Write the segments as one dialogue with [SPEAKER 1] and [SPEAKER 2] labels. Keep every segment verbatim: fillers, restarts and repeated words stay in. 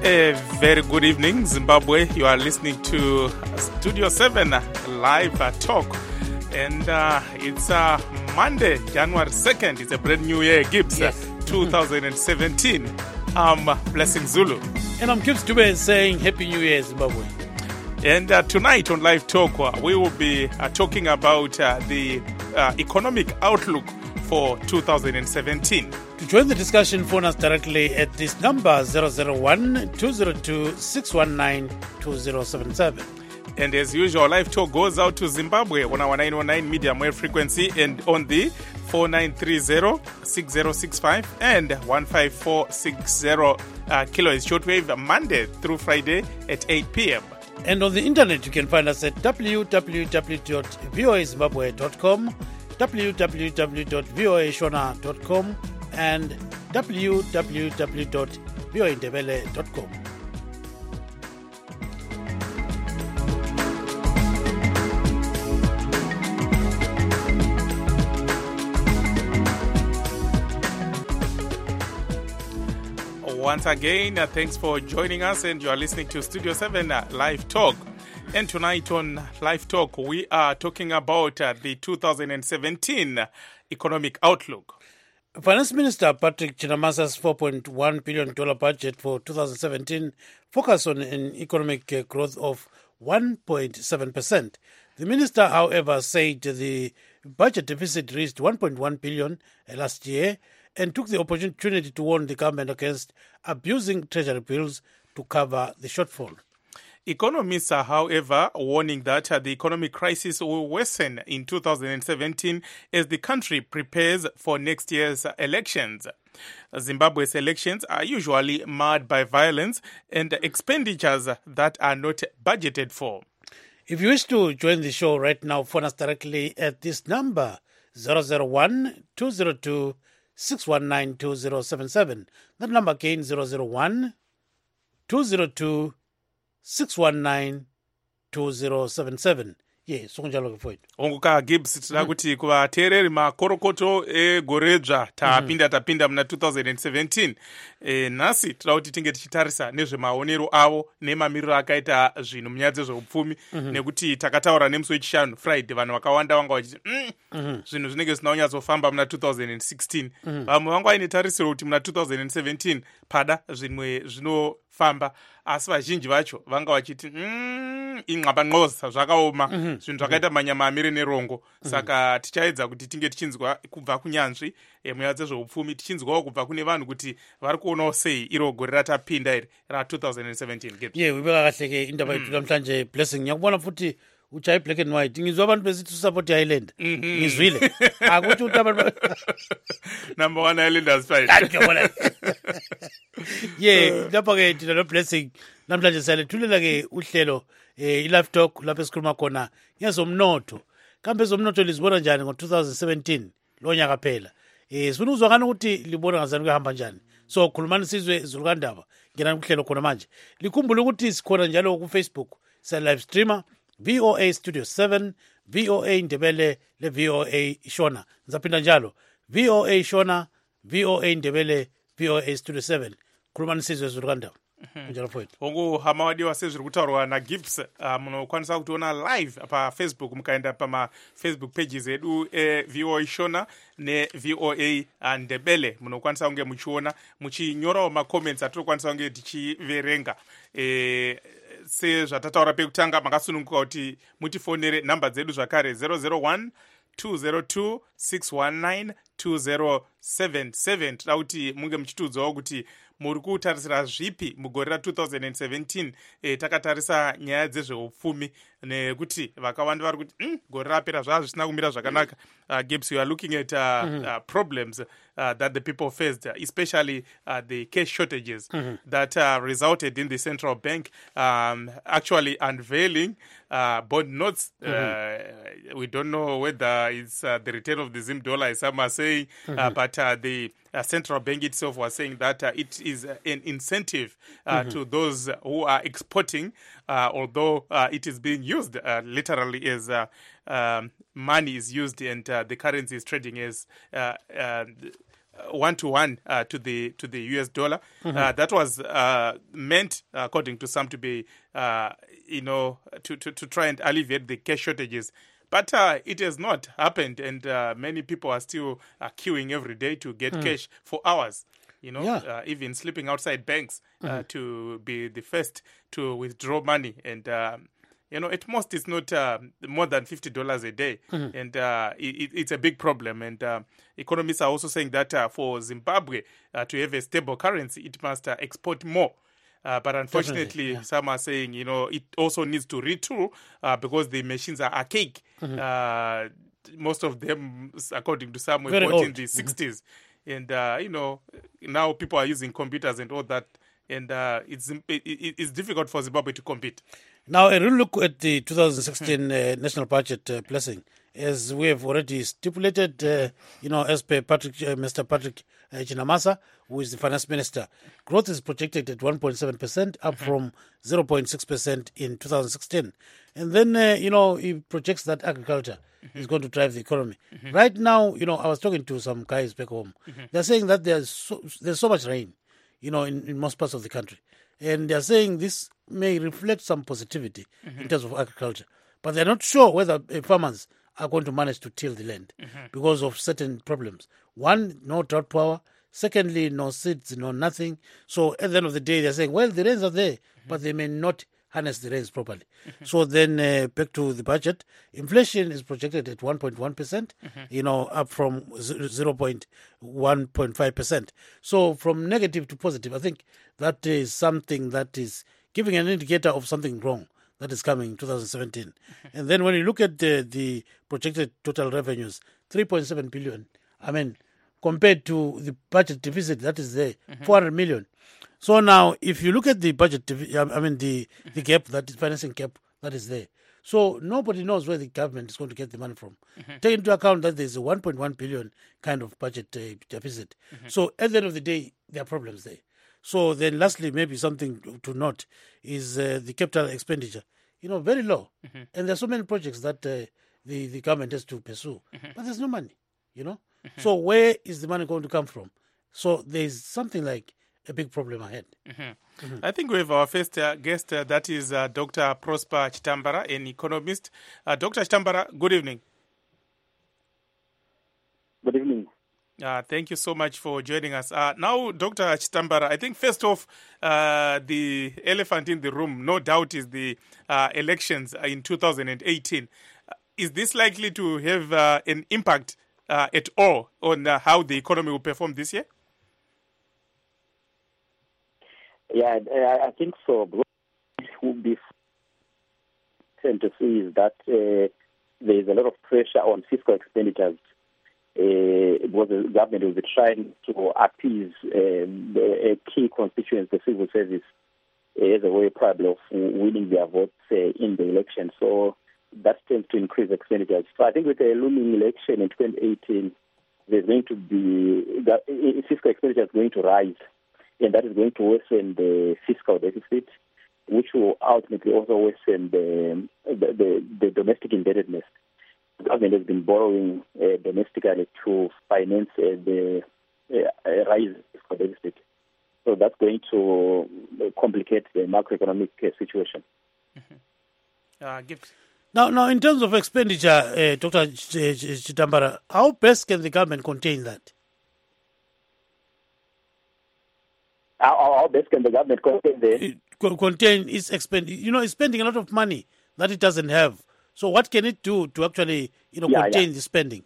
[SPEAKER 1] A very good evening, Zimbabwe. You are listening to Studio seven Live uh, Talk. And uh, it's uh, Monday, January second. It's a brand new year, Gibbs,
[SPEAKER 2] Yes.
[SPEAKER 1] uh, twenty seventeen. I'm uh, Blessing Zulu.
[SPEAKER 2] And I'm Gibbs Dube saying Happy New Year, Zimbabwe.
[SPEAKER 1] And uh, tonight on Live Talk, uh, we will be uh, talking about uh, the uh, economic outlook for two thousand seventeen.
[SPEAKER 2] To join the discussion, phone us directly at this number zero zero one, two zero two, six one nine, two zero seven seven.
[SPEAKER 1] And as usual, Live Talk goes out to Zimbabwe on our nine one nine medium wave frequency and on the four nine three zero, six zero six five and one five four six zero uh, kilohertz shortwave Monday through Friday at eight p.m.
[SPEAKER 2] And on the internet, you can find us at w w w dot v o a zimbabwe dot com, w w w dot v o a shona dot com, and w w w dot v o a ndebele dot com.
[SPEAKER 1] Once again, uh, thanks for joining us, and you are listening to Studio seven uh, Live Talk. And tonight on Live Talk, we are talking about uh, the two thousand seventeen economic outlook.
[SPEAKER 2] Finance Minister Patrick Chinamasa's four point one billion dollars budget for two thousand seventeen focused on an economic uh, growth of one point seven percent. The minister, however, said the budget deficit reached one point one billion dollars last year and took the opportunity to warn the government against abusing treasury bills to cover the shortfall.
[SPEAKER 1] Economists are, however, warning that uh, the economic crisis will worsen in two thousand seventeen as the country prepares for next year's elections. Zimbabwe's elections are usually marred by violence and expenditures that are not budgeted for.
[SPEAKER 2] If you wish to join the show right now, phone us directly at this number, zero zero one, two zero two, six one nine, two zero seven seven. That number again, zero zero one, two zero two, six one nine, two zero seven seven. Ye sonjalo ke foid.
[SPEAKER 1] Onguka Gibbs tida kuti kuvateereri makorokoto egoredzva tapinda tapinda muna two thousand seventeen. E, nhasi tida kuti tinge tichitarisa nezvemaonero avo nemamiriro akaita zvinhu munyaya dzezveupfumi nekuti takataura nemusi wechishanu Friday vanhu vakawanda vanga vachiti mm, zvinhu zvinenge zvisina kunyatsofamba muna two thousand sixteen. Vamwe vanga vaine tarisiro kuti muna two thousand seventeen pada zvimwe zvinofamba, asi vazhinji vacho vanga vachiti mm, inxabanxoza zvakaoma zvinhu zvakaita manyama amire nerongo. Saka tichaedza kuti tinge tichinzwa kubva kunyanzvi munyaya dzezveupfumi, tichinzwawo kubva kune vanhu kuti vari kuonawo sei iro gore ratapinda iri ra two thousand seventeen.
[SPEAKER 2] Ye wibeka kahle ke indaba yethu namhlanje Blessing. Ngiyakubona futhi uchayi black and white. Ngizwa abantu besithi support Island. Ngizwile. Akuthi uthi abantu
[SPEAKER 1] number one Islanders fight.
[SPEAKER 2] ngiyabona. Ye lapha ke thina no Blessing namhlanje siyalethulela ke uhlelo eh i-Live Talk lapho esikhuluma khona ngezomnotho. Kambe ezomnotho lizibona njani ngo two thousand seventeen lo nyaka phela? Eh sifuna uzwakana ukuthi libona ngazani kuhamba njani. So khulumani sizwe Zulukandaba ngena kuhlelo khona manje. Likhumbule ukuthi sikhona njalo ku Facebook, sa live streamer V O A Studio seven, V O A Ndebele le V O A Shona. Nzaphinda njalo V O A Shona, V O A Ndebele, V O A Studio seven. Khulumani sizwe Zulukandaba. Njalo mfowethu.
[SPEAKER 1] Hongu hamawadiwa sezviri kutaurwa naGibbs uh, munokwanisa kutiona live pa Facebook, mukaenda pama Facebook pages edu e V O A Shona ne V O A Ndebele munokwanisa kunge muchiona muchinyorawo macomments atinokwanisa kunge tichiverenga. e, sezvatataura pekutanga makasununguka kuti mutifonere namba dzedu zvakare zero zero one, two zero two, six one nine, two zero seven seven. Tida kuti munge muchitiudzawo kuti muri kutarisira zvipi mugore ra two thousand seventeen. E, takatarisa nyaya dzezveupfumi nekuti vakawanda vari kuti mm, gore rapera zvava zvisina kumira zvakanaka. uh, Gibbs, you are looking at uh, mm-hmm. uh, problems uh, that the people faced, especially uh, the cash shortages mm-hmm. that uh, resulted in the central bank um, actually unveiling uh, bond notes. Mm-hmm. uh, we don't know whether it's uh, the return of the Zim dollar, as some are saying, mm-hmm. uh, but uh, the uh, central bank itself was saying that uh, it is uh, an incentive uh, mm-hmm. to those who are exporting, uh, although uh, it is being used uh, literally as uh, um, money is used and uh, the currency is trading as uh, uh, one to one uh, to the to the U S dollar. Mm-hmm. Uh, that was uh, meant, according to some, to be uh, you know to, to to try and alleviate the cash shortages. But uh, it has not happened, and uh, many people are still uh, queuing every day to get mm. cash for hours. You know,
[SPEAKER 2] yeah.
[SPEAKER 1] uh, even sleeping outside banks uh,
[SPEAKER 2] mm-hmm.
[SPEAKER 1] to be the first to withdraw money. And, um, you know, at most it's not uh, more than fifty dollars a day. Mm-hmm. And uh, it, it's a big problem. And uh, economists are also saying that uh, for Zimbabwe uh, to have a stable currency, it must uh, export more. Uh, but unfortunately, yeah. some are saying, you know, it also needs to retool uh, because the machines are archaic. Mm-hmm. Uh, most of them, according to some, were
[SPEAKER 2] Very
[SPEAKER 1] bought
[SPEAKER 2] old.
[SPEAKER 1] in the sixties. Mm-hmm. And, uh, you know, now people are using computers and all that. And uh, it's it, it's difficult for Zimbabwe to compete.
[SPEAKER 2] Now, a real look at the two thousand sixteen uh, national budget uh, blessing, as we have already stipulated, uh, you know, as per Patrick, uh, Mister Patrick uh, Chinamasa, who is the finance minister, growth is projected at one point seven percent, up mm-hmm. from zero point six percent in two thousand sixteen. And then, uh, you know, he projects that agriculture mm-hmm. is going to drive the economy. Mm-hmm. Right now, you know, I was talking to some guys back home. Mm-hmm. They're saying that there's so, there's so much rain, you know, in, in most parts of the country. And they're saying this may reflect some positivity mm-hmm. in terms of agriculture. But they're not sure whether uh, farmers are going to manage to till the land mm-hmm. because of certain problems. One, no drought power. Secondly, no seeds, no nothing. So at the end of the day, they're saying, well, the rains are there, mm-hmm. but they may not harness the rains properly. Mm-hmm. So then uh, back to the budget, inflation is projected at one point one percent, mm-hmm. you know, up from zero point one five percent. So from negative to positive, I think that is something that is giving an indicator of something wrong that is coming in two thousand seventeen. Mm-hmm. And then when you look at the, the projected total revenues, three point seven billion, I mean, compared to the budget deficit that is there, mm-hmm. four hundred million. So now, if you look at the budget, I mean, the, the gap, that is financing gap that is there. So nobody knows where the government is going to get the money from. Mm-hmm. Take into account that there's a one point one billion kind of budget uh, deficit. Mm-hmm. So at the end of the day, there are problems there. So then lastly, maybe something to note is uh, the capital expenditure, you know, very low. Mm-hmm. And there's so many projects that uh, the, the government has to pursue. Mm-hmm. But there's no money, you know. Mm-hmm. So where is the money going to come from? So there's something like a big problem ahead.
[SPEAKER 1] Mm-hmm. Mm-hmm. I think we have our first uh, guest, uh, that is uh, Doctor Prosper Chitambara, an economist. Uh, Doctor Chitambara, good evening.
[SPEAKER 3] Good evening.
[SPEAKER 1] Uh, thank you so much for joining us. Uh, now, Doctor Chitambara, I think first off, uh, the elephant in the room, no doubt, is the uh, elections in two thousand eighteen. Uh, is this likely to have uh, an impact uh, at all on uh, how the economy will perform this year?
[SPEAKER 3] Yeah, I think so. What would be tend to see is that uh, there is a lot of pressure on fiscal expenditures. Uh, because the government will be trying to appease um, a key constituency, the civil service, uh, as a way probably of winning their votes uh, in the election. So that tends to increase expenditures. So I think with the looming election in twenty eighteen, there's going to be the fiscal expenditure is going to rise, and that is going to worsen the fiscal deficit, which will ultimately also worsen the the, the, the domestic indebtedness. The government has been borrowing uh, domestically to finance uh, the uh, rise of the deficit. So that's going to complicate the macroeconomic uh, situation.
[SPEAKER 1] Mm-hmm. Uh, Gibbs.
[SPEAKER 2] Now, now, in terms of expenditure, uh, Doctor Chitambara, how best can the government contain that?
[SPEAKER 3] How, how best can the government contain the...
[SPEAKER 2] Contain its expend? You know, it's spending a lot of money that it doesn't have. So what can it do to actually, you know, yeah, contain yeah. the spending?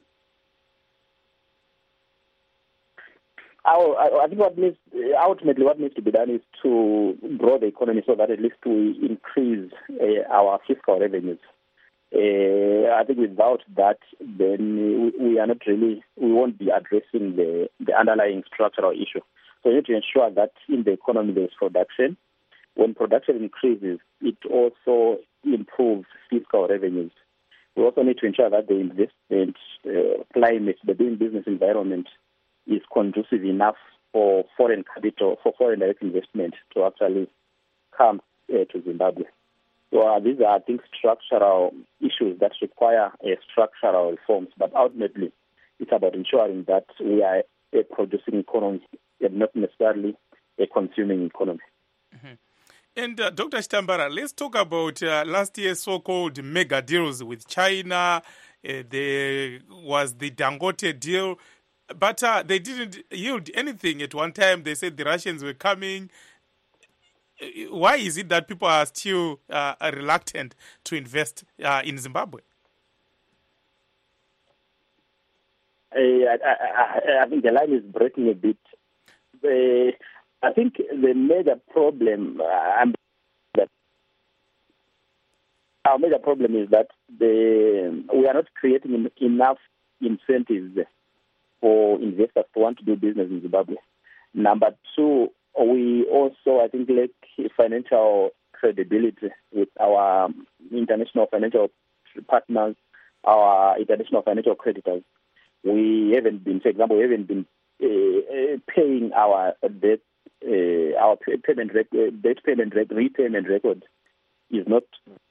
[SPEAKER 3] I, I think what needs, ultimately what needs to be done is to grow the economy so that at least we increase uh, our fiscal revenues. Uh, I think without that, then we, we are not really, we won't be addressing the, the underlying structural issue. So we need to ensure that in the economy there is production. When production increases, it also improves fiscal revenues. We also need to ensure that the investment uh, climate, the doing business environment, is conducive enough for foreign capital, for foreign direct investment to actually come uh, to Zimbabwe. So uh, these are, I think, structural issues that require uh, structural reforms. But ultimately, it's about ensuring that we are a producing economy and not necessarily a consuming economy.
[SPEAKER 1] Mm-hmm. And uh, Doctor Chitambara, let's talk about uh, last year's so-called mega deals with China. Uh, there was the Dangote deal, but uh, they didn't yield anything. At one time, they said the Russians were coming. Why is it that people are still uh, reluctant to invest uh, in Zimbabwe?
[SPEAKER 3] Uh, I, I, I think the line is breaking a bit. Uh, I think the major problem, uh, that our major problem is that the, we are not creating enough incentives for investors to want to do business in Zimbabwe. Number two, we also, I think, lack financial credibility with our international financial partners, our international financial creditors. We haven't been, for example, we haven't been uh, paying our debt, uh, our payment rec- debt payment rec- repayment record is not.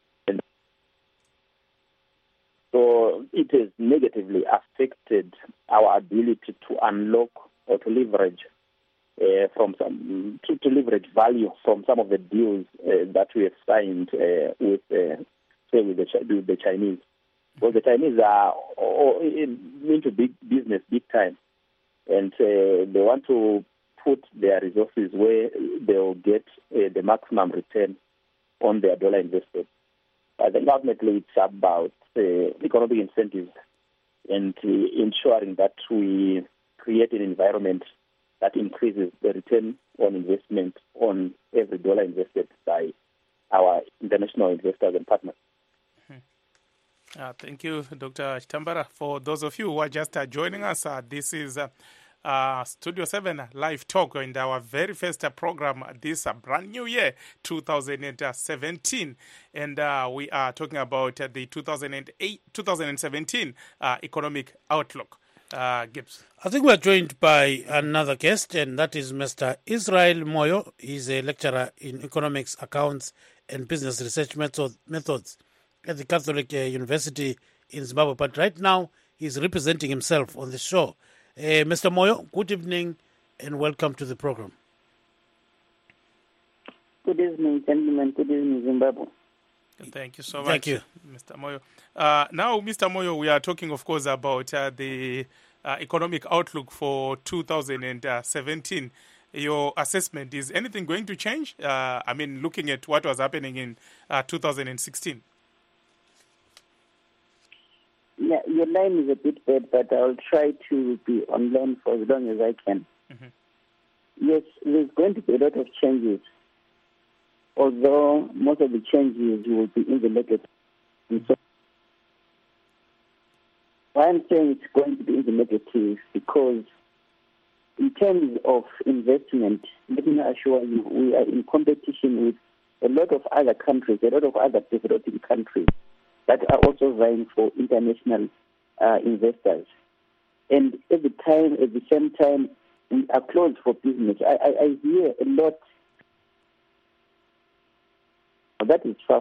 [SPEAKER 3] So it has negatively affected our ability to unlock or to leverage uh, from some to, to leverage value from some of the deals uh, that we have signed uh, with, uh, say, with the, with the Chinese. Well, the Chinese are into big business, big time, and uh, they want to put their resources where they'll get uh, the maximum return on their dollar invested. I think ultimately it's about uh, economic incentives and uh, ensuring that we create an environment that increases the return on investment on every dollar invested by our international investors and partners.
[SPEAKER 1] Uh, thank you, Doctor Chitambara. For those of you who are just uh, joining us, uh, this is uh, uh, Studio seven Live Talk and our very first uh, program this uh, brand new year, two thousand seventeen. And uh, we are talking about uh, the two thousand eight, two thousand seventeen uh, economic outlook. Uh, Gibbs.
[SPEAKER 2] I think we're joined by another guest, and that is Mister Israel Moyo. He's a lecturer in economics, accounts, and business research method, methods at the Catholic uh, University in Zimbabwe. But right now, he's representing himself on the show. Uh, Mister Moyo, good evening and welcome to the program.
[SPEAKER 4] Good evening, gentlemen. Good evening, Zimbabwe.
[SPEAKER 1] Thank you so much,
[SPEAKER 2] Thank you,
[SPEAKER 1] Mister Moyo. Uh, now, Mister Moyo, we are talking, of course, about uh, the uh, economic outlook for two thousand seventeen. Your assessment, is anything going to change? Uh, I mean, looking at what was happening in uh, two thousand sixteen.
[SPEAKER 4] Yeah, your line is a bit bad, but I'll try to be online for as long as I can.
[SPEAKER 1] Mm-hmm.
[SPEAKER 4] Yes, there's going to be a lot of changes, although most of the changes will be in the negative. And so why I'm saying it's going to be in the negative because in terms of investment, let me assure you, we are in competition with a lot of other countries, a lot of other developing countries that are also vying for international uh, investors. And at the time, at the same time, we are closed for business. I, I, I hear a lot. That is tough.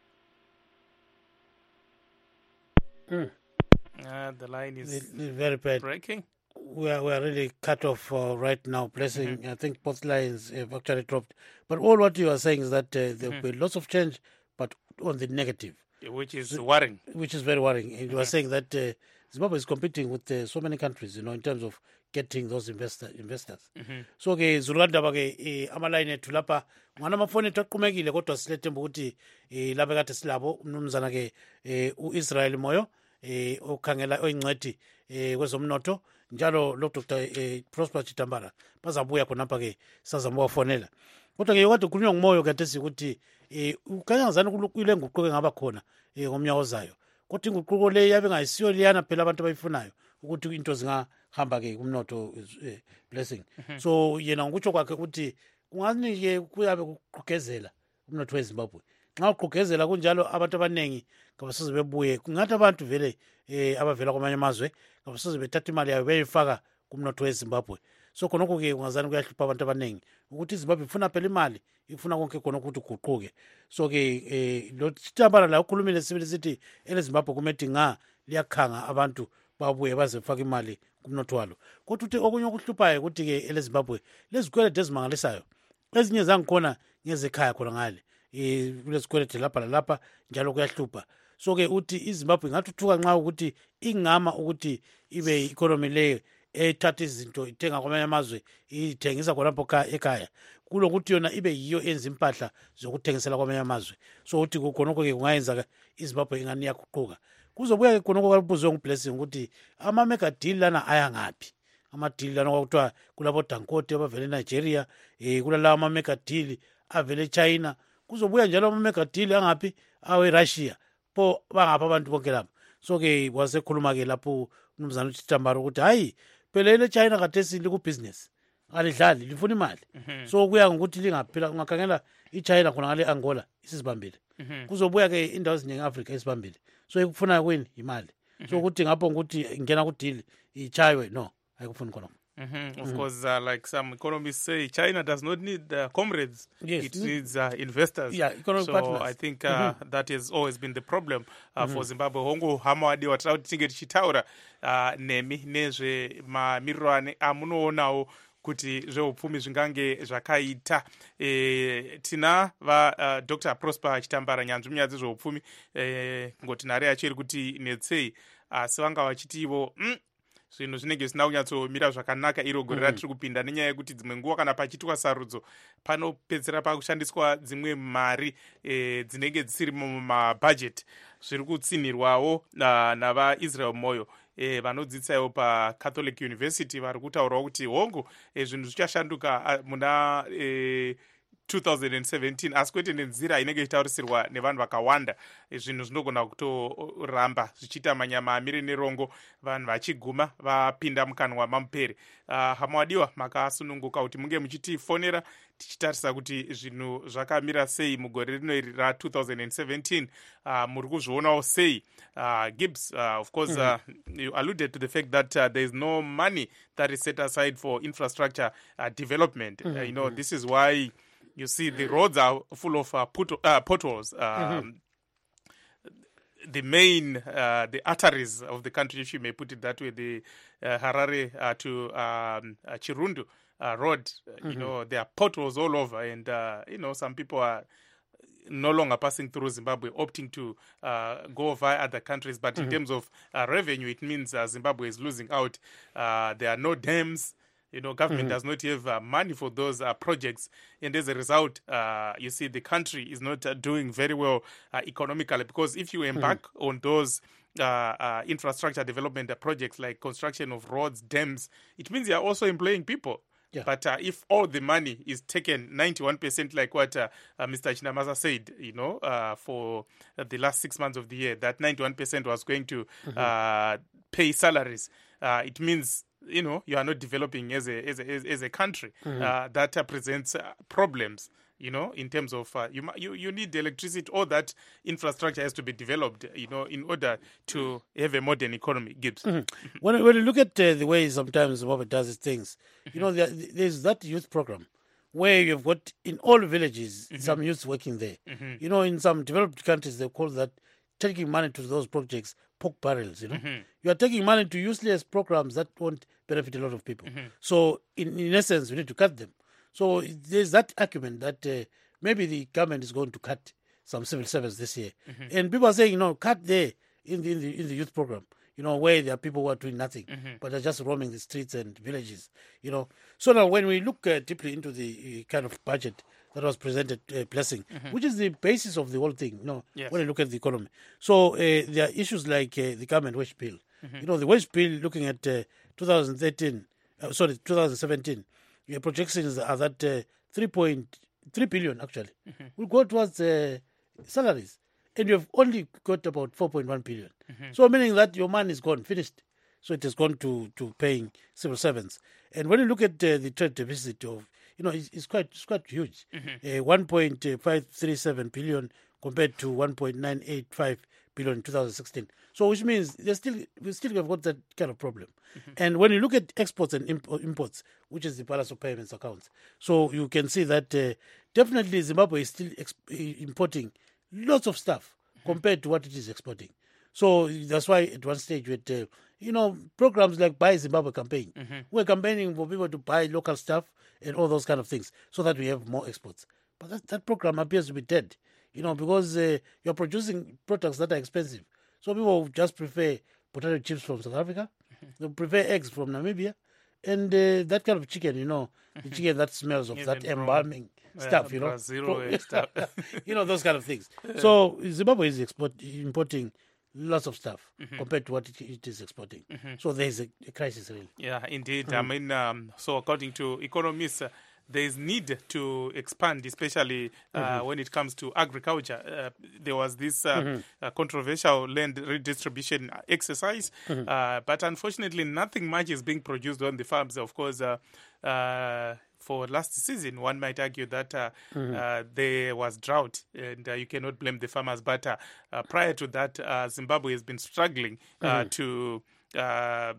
[SPEAKER 2] Mm.
[SPEAKER 1] Uh, the line is
[SPEAKER 2] It's very bad.
[SPEAKER 1] breaking.
[SPEAKER 2] We are, we are really cut off uh, right now. Blessing, mm-hmm. I think both lines have actually dropped. But all what you are saying is that uh, there will mm-hmm. be lots of change, but on the negative.
[SPEAKER 1] Which is worrying.
[SPEAKER 2] Which is very worrying. You mm-hmm. are saying that uh, Zimbabwe is competing with uh, so many countries, you know, in terms of getting those investor, investors. Mm-hmm. So ke zulanda ba ke amaline ethu lapha ngana amafoni ethu aqhumekile kodwa silethemba ukuthi lapha kade silabo umnumzana ke uIsrael Moyo eh okhangela oyingcedi eh kwezomnotho njalo lo Doctor Prosper Chitambara bazabuya khona lapha ke sazama wafonela. Kodwa ke kade kukhulunywa ngumoyo kade sikuthi eh ukanyazana kulukile nguquke ngaba khona eh ngomnyaka ozayo. Kodwa inguquko le yabe ngayisiyo liyana phela abantu abayifunayo ukuthi into zingahamba ke kumnotho Blessing. Mm-hmm. So yena ngikutsho kwakhe ukuthi kungani ke kuyabe kuqhugezela umnotho weZimbabwe. Nxa uqhugezela kunjalo abantu abanengi ngabasize bebuye kungathi abantu vele eh abavela kwamanye amazwe ngabasize bethatha imali yabo beyifaka kumnotho weZimbabwe. So khonokho ke ungazani kuyahlupha abantu abanengi ukuthi iZimbabwe ifuna phela imali ifuna konke khona ukuthi uguquke. So ke eh lo Chitambara la ukhulumile sibili sithi ele Zimbabwe kumethi nga liyakhanga abantu babuye bazefaka imali kumnotho walo. Kodwa uthi okunye okuhluphayo ukuthi ke eleZimbabwe lezikwelede ezimangalisayo ezinye zangikhona ngezekhaya khona ngale eh kulezikwelede lapha lalapha njalo kuyahlupha. So ke uthi iZimbabwe ngathuthuka nxa ukuthi ingama ukuthi ibe economy leyo ethatha izinto ithenga kwamanye amazwe ithengisa khonapho ekhaya kulokuthi yona ibe yiyo enza impahla zokuthengisela kwamanye amazwe. So uthi khonokho ke kungayenza iZimbabwe ingani yaguquka. Kuzobuya ke khonokho kalibuzwe nguBlessing ukuthi ama mega deal lana aya ngaphi. Ama deal lana kwakuthiwa kulabo Dangote abavele eNigeria eh kulalawa ama mega deal avele eChina. Kuzobuya njalo ama mega deal angaphi awe Russia po bangapha abantu bonke lapha. So ke wasekhuluma ke lapho umnumzana uThambaro ukuthi hayi phela ile China khathesi liku business alidlali lifuna imali. So kuya ngokuthi lingaphila ungakhangela iChina khona ngale Angola isizibambile. Kuzobuya ke indawo eziningi eAfrica isibambile. So ikufuna kweni imali. So ukuthi ngapho ukuthi ngena ku deal ichaywe no ayikufuni khona.
[SPEAKER 1] Mm-hmm. Of mm-hmm. course, uh, like some economists say, China does not need uh, comrades. Yes. It needs uh, investors.
[SPEAKER 2] Yeah, economic
[SPEAKER 1] so
[SPEAKER 2] partners.
[SPEAKER 1] I think uh, mm-hmm. that has always been the problem uh, mm-hmm. for Zimbabwe. Hongo hamawadi watauti tinge tichitaura uh, nemi nezve mamiriro amunoonawo kuti zveupfumi zvingange zvakaita. E, tina va uh, Doctor Prosper Chitambara nyanzvi munyaya dzezveupfumi e, ngoti nhare yachiri kuti netsei asi uh, vanga vachitivo mm, zvinhu zvinenge zvisina kunyatsomira zvakanaka iro gore ratiri kupinda nenyaya yekuti dzimwe nguva kana pachiitwa sarudzo panopedzera pakushandiswa dzimwe mari e, dzinenge dzisiri mumabhajeti zviri kutsinhirwawo navaisrael moyo e, vanodzidzisawo paCatholic University vari kutaurawo kuti hongu e, zvinhu zvichashanduka muna e, two thousand seventeen asi kwete nenzira inenge ichitaurisirwa nevanhu vakawanda. Zvinhu zvinogona kutoramba zvichiita manyama amire nerongo vanhu vachiguma vapinda mukanwa mamupere. Uh, hamawadiwa makasununguka kuti munge muchitifonera tichitarisa kuti zvinhu zvakamira sei mugore rino iri ra two thousand seventeen. Uh, muri kuzvionawo sei? Uh, Gibbs, uh, of course, mm-hmm. uh, you alluded to the fact that uh, there is no money that is set aside for infrastructure uh, development. Mm-hmm. Uh, you know, this is why you see the roads are full of uh, put, uh, potholes. Um, mm-hmm. The main, uh, the arteries of the country, if you may put it that way, the uh, Harare uh, to um, uh, Chirundu uh, road, mm-hmm. you know, there are potholes all over. And, uh, you know, some people are no longer passing through Zimbabwe, opting to uh, go via other countries. But mm-hmm. in terms of uh, revenue, it means uh, Zimbabwe is losing out. Uh, there are no dams. You know, government mm-hmm. does not have uh, money for those uh, projects. And as a result, uh, you see the country is not uh, doing very well uh, economically. Because if you embark mm-hmm. on those uh, uh, infrastructure development uh, projects like construction of roads, dams, it means you are also employing people. Yeah. But uh, if all the money is taken ninety-one percent like what uh, uh, Mister Chinamaza said, you know, uh, for uh, the last six months of the year, that ninety-one percent was going to mm-hmm. uh, pay salaries. Uh, it means, you know, you are not developing as a as a, as a country. Mm-hmm. Uh, that uh, presents uh, problems, you know, in terms of uh, you, you you need electricity. All that infrastructure has to be developed, you know, in order to have a modern economy. Gibbs.
[SPEAKER 2] Mm-hmm. when, when you look at uh, the way sometimes Zimbabwe does its things, you know, there, there's that youth program where you've got in all villages mm-hmm. some youth working there. Mm-hmm. You know, in some developed countries, they call that taking money to those projects pork barrels, you know. Mm-hmm. You are taking money to useless programs that won't benefit a lot of people. Mm-hmm. So, in, in essence, we need to cut them. So, there's that argument that uh, maybe the government is going to cut some civil servants this year. Mm-hmm. And people are saying, you know, cut there in the, in the, in the youth program, you know, where there are people who are doing nothing, mm-hmm. but are just roaming the streets and villages, you know. So now when we look uh, deeply into the uh, kind of budget that was presented, uh, Blessing, mm-hmm. which is the basis of the whole thing, you know, yes. when you look at the economy. So uh, there are issues like uh, the government wage bill. Mm-hmm. You know, the wage bill looking at uh, twenty thirteen, uh, sorry, twenty seventeen, your projections are that uh, three point three billion actually mm-hmm. will go towards uh, salaries. And you have only got about four point one billion. Mm-hmm. So meaning that your money is gone, finished. So it has gone to, to paying civil servants. And when you look at uh, the trade deficit of, you know, it's, it's quite it's quite huge. Mm-hmm. Uh, one point five three seven billion compared to one point nine eight five billion in two thousand sixteen. So which means there's still we still have got that kind of problem. Mm-hmm. And when you look at exports and imp- imports, which is the balance of payments accounts, so you can see that uh, definitely Zimbabwe is still exp- importing lots of stuff mm-hmm. compared to what it is exporting. So that's why at one stage with, uh, you know, programs like Buy Zimbabwe campaign,
[SPEAKER 1] Mm-hmm.
[SPEAKER 2] we're campaigning for people to buy local stuff and all those kind of things so that we have more exports. But that, that program appears to be dead, you know, because uh, you're producing products that are expensive. So people just prefer potato chips from South Africa, they prefer eggs from Namibia, and uh, that kind of chicken, you know, the chicken that smells of
[SPEAKER 1] Even
[SPEAKER 2] that
[SPEAKER 1] from,
[SPEAKER 2] embalming
[SPEAKER 1] uh,
[SPEAKER 2] stuff, you know,
[SPEAKER 1] Brazil and stuff.
[SPEAKER 2] you know, those kind of things. So Zimbabwe is export, importing lots of stuff compared to what it, it is exporting. So there's a, a crisis really.
[SPEAKER 1] Yeah, indeed. I mean, um, so according to economists, uh, there is need to expand, especially uh, mm-hmm. when it comes to agriculture. Uh, there was this uh, mm-hmm. uh, controversial land redistribution exercise, mm-hmm. uh, but unfortunately, nothing much is being produced on the farms. Of course, uh, uh, for last season, one might argue that uh, mm-hmm. uh, there was drought, and uh, you cannot blame the farmers. But uh, uh, prior to that, uh, Zimbabwe has been struggling uh, mm-hmm. to Uh,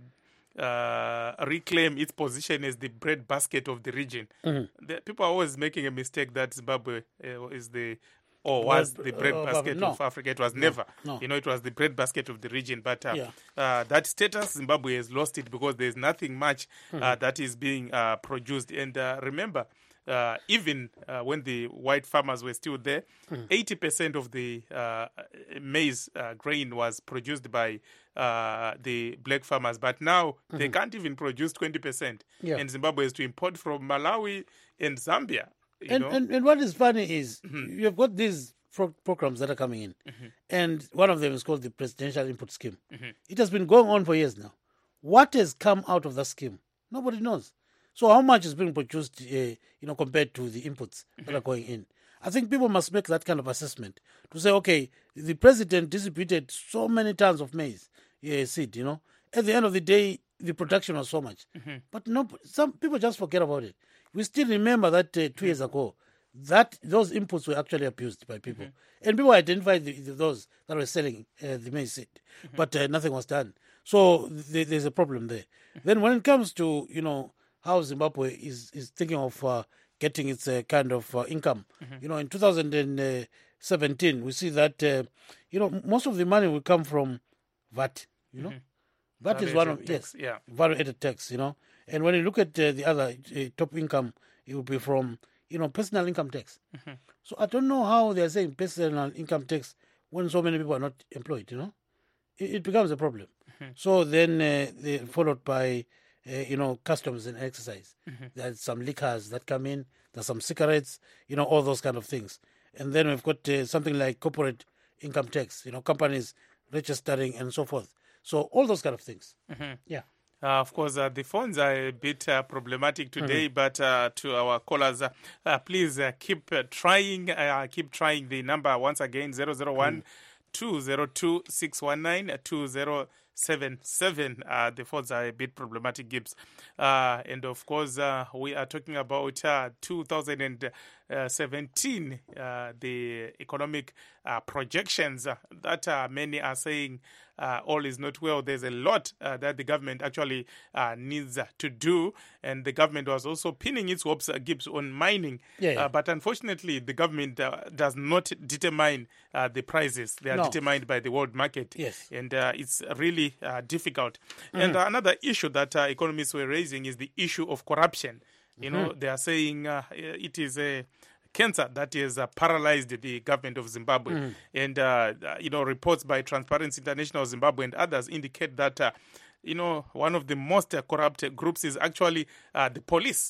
[SPEAKER 1] uh, reclaim its position as the bread basket of the region. Mm-hmm. The, people are always making a mistake that Zimbabwe uh, is the or was the bread uh, basket no. of Africa. It was no. never. No. You know, it was the bread basket of the region. But uh, yeah. uh, that status, Zimbabwe has lost it because there's nothing much mm-hmm. uh, that is being uh, produced. And uh, remember, Uh, even uh, when the white farmers were still there, mm. eighty percent of the uh, maize uh, grain was produced by uh, the black farmers. But now mm-hmm. they can't even produce twenty percent. Yeah. And Zimbabwe has to import from Malawi and Zambia. You
[SPEAKER 2] and,
[SPEAKER 1] know?
[SPEAKER 2] And, and what is funny is mm-hmm. you have got these pro- programs that are coming in. Mm-hmm. And one of them is called the Presidential Input Scheme. Mm-hmm. It has been going on for years now. What has come out of that scheme? Nobody knows. So how much is being produced, uh, you know, compared to the inputs mm-hmm. that are going in? I think people must make that kind of assessment to say, okay, the president distributed so many tons of maize uh, seed, you know. At the end of the day, the production was so much. Mm-hmm. But no, some people just forget about it. We still remember that uh, two mm-hmm. years ago, that those inputs were actually abused by people. Mm-hmm. And people identified the, the, those that were selling uh, the maize seed. Mm-hmm. But uh, nothing was done. So th- there's a problem there. Mm-hmm. Then when it comes to, you know, how Zimbabwe is, is thinking of uh, getting its uh, kind of uh, income. Mm-hmm. You know, in two thousand seventeen, we see that, uh, you know, most of the money will come from V A T, you know. Mm-hmm. V A T is one of, yes,
[SPEAKER 1] yeah.
[SPEAKER 2] value-added tax, you know. And when you look at uh, the other uh, top income, it will be from, you know, personal income tax. Mm-hmm. So I don't know how they are saying personal income tax when so many people are not employed, you know. It, it becomes a problem. Mm-hmm. So then uh, they followed by... Uh, you know, customs and exercise. Mm-hmm. There's some liquors that come in. There's some cigarettes, you know, all those kind of things. And then we've got uh, something like corporate income tax, you know, companies registering and so forth. So all those kind of things. Mm-hmm. Yeah.
[SPEAKER 1] Uh, of course, uh, the phones are a bit uh, problematic today, mm-hmm. but uh, to our callers, uh, uh, please uh, keep uh, trying. Uh, keep trying the number once again, zero zero one, two zero two, six one nine, two zero seven seven. Uh, the phones are a bit problematic, Gibbs. Uh, and of course, uh, we are talking about uh, two thousand seventeen, uh, the economic uh, projections uh, that uh, many are saying uh, all is not well. There's a lot uh, that the government actually uh, needs uh, to do. And the government was also pinning its hopes, uh, Gibbs, on mining. Yeah, yeah. Uh, but unfortunately, the government uh, does not determine uh, the prices. They are no. determined by the world market.
[SPEAKER 2] Yes.
[SPEAKER 1] And uh, it's really uh, difficult. Mm-hmm. And uh, another issue that uh, economists were raising is the issue of corruption. You mm-hmm. know, they are saying uh, it is a cancer that has uh, paralyzed the government of Zimbabwe. Mm. And, uh, you know, reports by Transparency International Zimbabwe and others indicate that, uh, you know, one of the most uh, corrupt groups is actually uh, the police.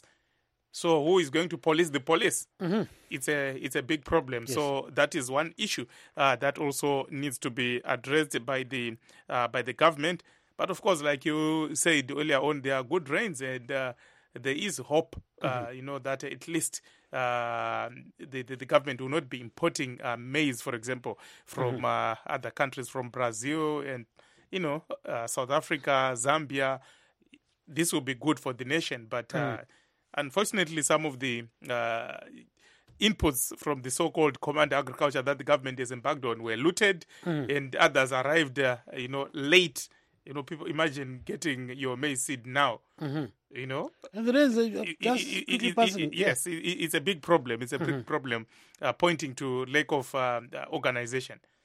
[SPEAKER 1] So who is going to police the police? Mm-hmm. It's a it's a big problem. Yes. So that is one issue uh, that also needs to be addressed by the uh, by the government. But of course, like you said earlier on, there are good rains and uh, there is hope, uh, mm-hmm. you know, that at least uh, the, the the government will not be importing uh, maize, for example, from mm-hmm. uh, other countries, from Brazil and, you know, uh, South Africa, Zambia. This will be good for the nation. But uh, mm. unfortunately, some of the uh, inputs from the so-called command agriculture that the government has embarked on were looted mm. and others arrived, uh, you know, late. You know, people imagine getting your maize seed now. Mm-hmm. You know,
[SPEAKER 2] and there is a, just it, it, it, passing,
[SPEAKER 1] it, yes, it, it's a big problem. It's a mm-hmm. big problem, uh, pointing to lack of uh, organization.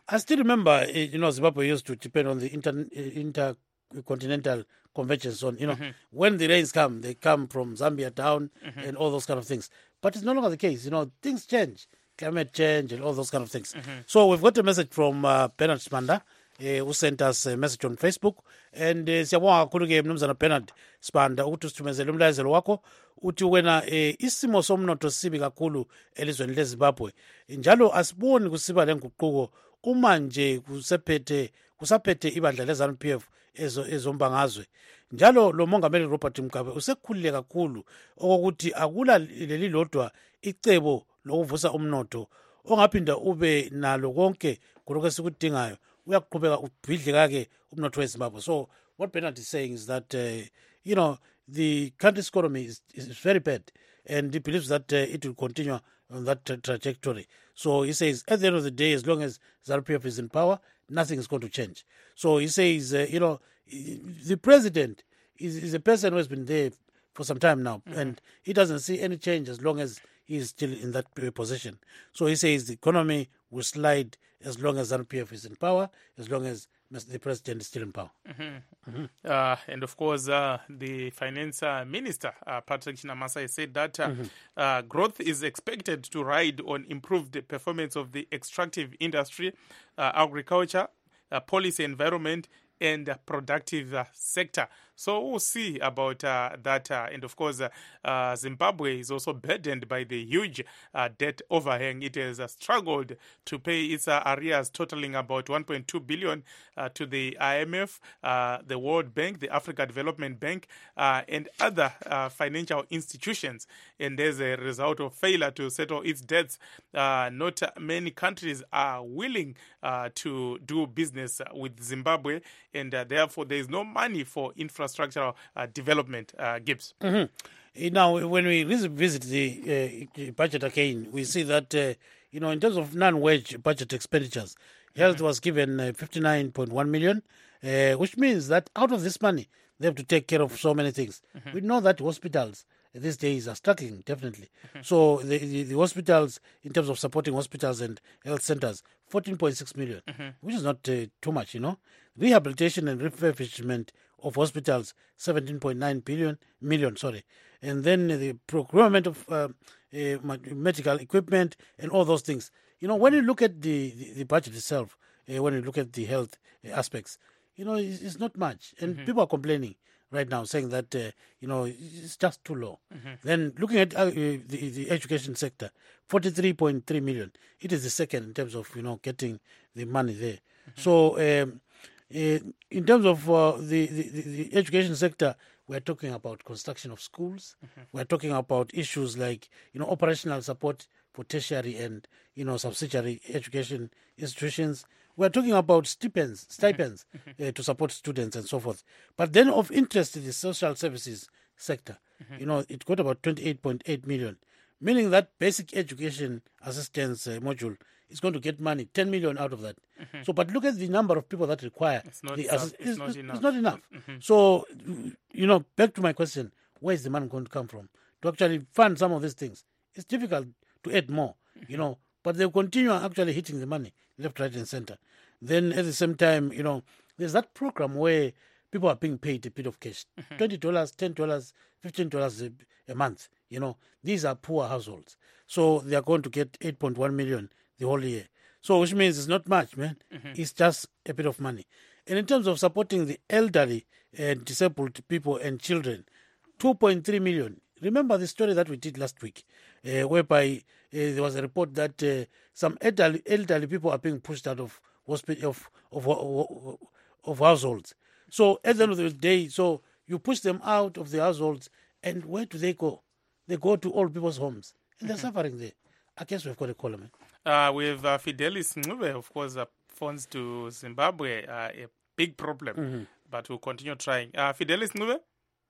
[SPEAKER 2] I still remember, eh, you know, Zimbabwe used to depend on the inter, eh, intercontinental convention zone. You know,
[SPEAKER 1] Mm-hmm.
[SPEAKER 2] when the rains come, they come from Zambia down
[SPEAKER 1] Mm-hmm.
[SPEAKER 2] and all those kind of things. But it's no longer the case. You know, things change, climate change and all those kind of things.
[SPEAKER 1] Mm-hmm.
[SPEAKER 2] So we've got a message from uh, Bernard Spanda, uh, who sent us a message on Facebook. And uh, siyabonga kakhulu ke mnumzana Bernard Spanda ukuthi usithumezele umlayezelo wakho uthi wena eh, isimo somnotho sibi kakhulu elizweni leZimbabwe njalo asiboni kusiba lenguquko uma nje kusephethe kusaphethe ibandla leZANU P F ezo ezombangazwe njalo lo mongameli Robert Mugabe usekhulile kakhulu okokuthi akula leli lodwa icebo lokuvusa umnotho ongaphinda ube nalo konke kuloko esikudingayo uyaqhubeka ubhidle kake umnotho weZimbabwe. So what Bernard is saying is that uh, you know the country's economy is, is very bad and he believes that uh, it will continue on that tra- trajectory. So he says at the end of the day, as long as ZANU P F is in power, nothing is going to change. So he says uh, you know the president is, is a person who has been there for some time now, mm-hmm. and he doesn't see any change as long as he is still in that position. So he says the economy will slide as long as ZANU P F is in power, as long as the president is still in power.
[SPEAKER 1] Mm-hmm. Mm-hmm. Uh, and of course, uh, the finance uh, minister, uh, Patrick Chinamasa, said that uh, mm-hmm. uh, growth is expected to ride on improved performance of the extractive industry, uh, agriculture, uh, policy, environment, and uh, productive uh, sector. So we'll see about uh, that. Uh, and of course, uh, uh, Zimbabwe is also burdened by the huge uh, debt overhang. It has uh, struggled to pay its uh, arrears, totaling about one point two billion dollars uh, to the I M F, uh, the World Bank, the Africa Development Bank, uh, and other uh, financial institutions. And as a result of failure to settle its debts, uh, not many countries are willing uh, to do business with Zimbabwe, and uh, therefore there is no money for infrastructure. Structural uh, development, uh, Gibbs.
[SPEAKER 2] Mm-hmm. Now, when we visit the uh, budget again, we see that, uh, you know, in terms of non-wage budget expenditures, health mm-hmm. was given uh, fifty-nine point one million, uh, which means that out of this money, they have to take care of so many things. Mm-hmm. We know that hospitals these days are struggling, definitely. Mm-hmm. So the, the, the hospitals, in terms of supporting hospitals and health centers, fourteen point six million, mm-hmm. which is not uh, too much, you know. Rehabilitation and refurbishment of hospitals, seventeen point nine billion million, sorry. And then the procurement of uh, uh, medical equipment and all those things. You know, when you look at the, the, the budget itself, uh, when you look at the health uh, aspects, you know, it's, it's not much. And mm-hmm. people are complaining right now, saying that, uh, you know, it's just too low. Mm-hmm. Then looking at uh, the, the education sector, forty-three point three million. It is the second in terms of, you know, getting the money there. Mm-hmm. So, um, Uh, in terms of uh, the, the, the education sector, we're talking about construction of schools. Mm-hmm. We're talking about issues like, you know, operational support for tertiary and, you know, subsidiary education institutions. We're talking about stipends, stipends mm-hmm. uh, to support students and so forth. But then of interest in the social services sector, mm-hmm. you know, it got about twenty-eight point eight million, meaning that basic education assistance uh, module is going to get money, ten million out of that. Mm-hmm. So, but look at the number of people that require.
[SPEAKER 1] It's not,
[SPEAKER 2] the
[SPEAKER 1] enough.
[SPEAKER 2] assist-
[SPEAKER 1] It's
[SPEAKER 2] it's,
[SPEAKER 1] not
[SPEAKER 2] it's,
[SPEAKER 1] enough.
[SPEAKER 2] It's not enough.
[SPEAKER 1] Mm-hmm.
[SPEAKER 2] So, you know, back to my question, where is the money going to come from to actually fund some of these things? It's difficult to add more, mm-hmm. you know, but they'll continue actually hitting the money left, right, and center. Then at the same time, you know, there's that program where people are being paid a bit of cash, mm-hmm. twenty dollars, ten dollars, fifteen dollars a, a month. You know, these are poor households. So they are going to get eight point one million the whole year. So which means it's not much, man. Mm-hmm. It's just a bit of money. And in terms of supporting the elderly and disabled people and children, two point three million. Remember the story that we did last week, uh, whereby uh, there was a report that uh, some elderly, elderly people are being pushed out of hospital of, of of of households. So at the end of the day, so you push them out of the households, and where do they go? They go to old people's homes, and they're mm-hmm. suffering there. I guess we've got a call, man.
[SPEAKER 1] Uh, with uh, Fidelis Ncube, of course, uh, funds to Zimbabwe are a big problem, mm-hmm. but we'll continue trying. Uh, Fidelis Ncube?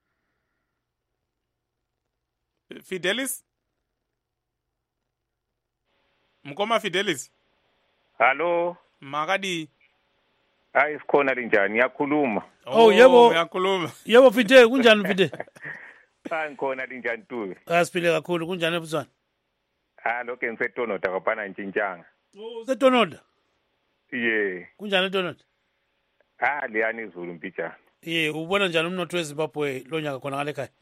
[SPEAKER 1] Fidelis? Mkoma Fidelis?
[SPEAKER 5] Hello?
[SPEAKER 1] Makadi?
[SPEAKER 5] Hayi sikhona linjani yakhuluma.
[SPEAKER 2] Oh yebo
[SPEAKER 1] yakhuluma.
[SPEAKER 2] Yebo Fide kunjani Fide?
[SPEAKER 5] Hayi ngikhona linjani tu.
[SPEAKER 2] Asiphile kakhulu kunjani ebuzwana?
[SPEAKER 5] Ah lokho ngisetonoda kaphana ntshintshanga.
[SPEAKER 2] Oh setonoda.
[SPEAKER 5] ye
[SPEAKER 2] kunjani Donald?
[SPEAKER 5] ah liyani izulu mpitshana
[SPEAKER 2] Ye ubona njani umnotho weZimbabwe lo nyaka khona ngale ekhaya?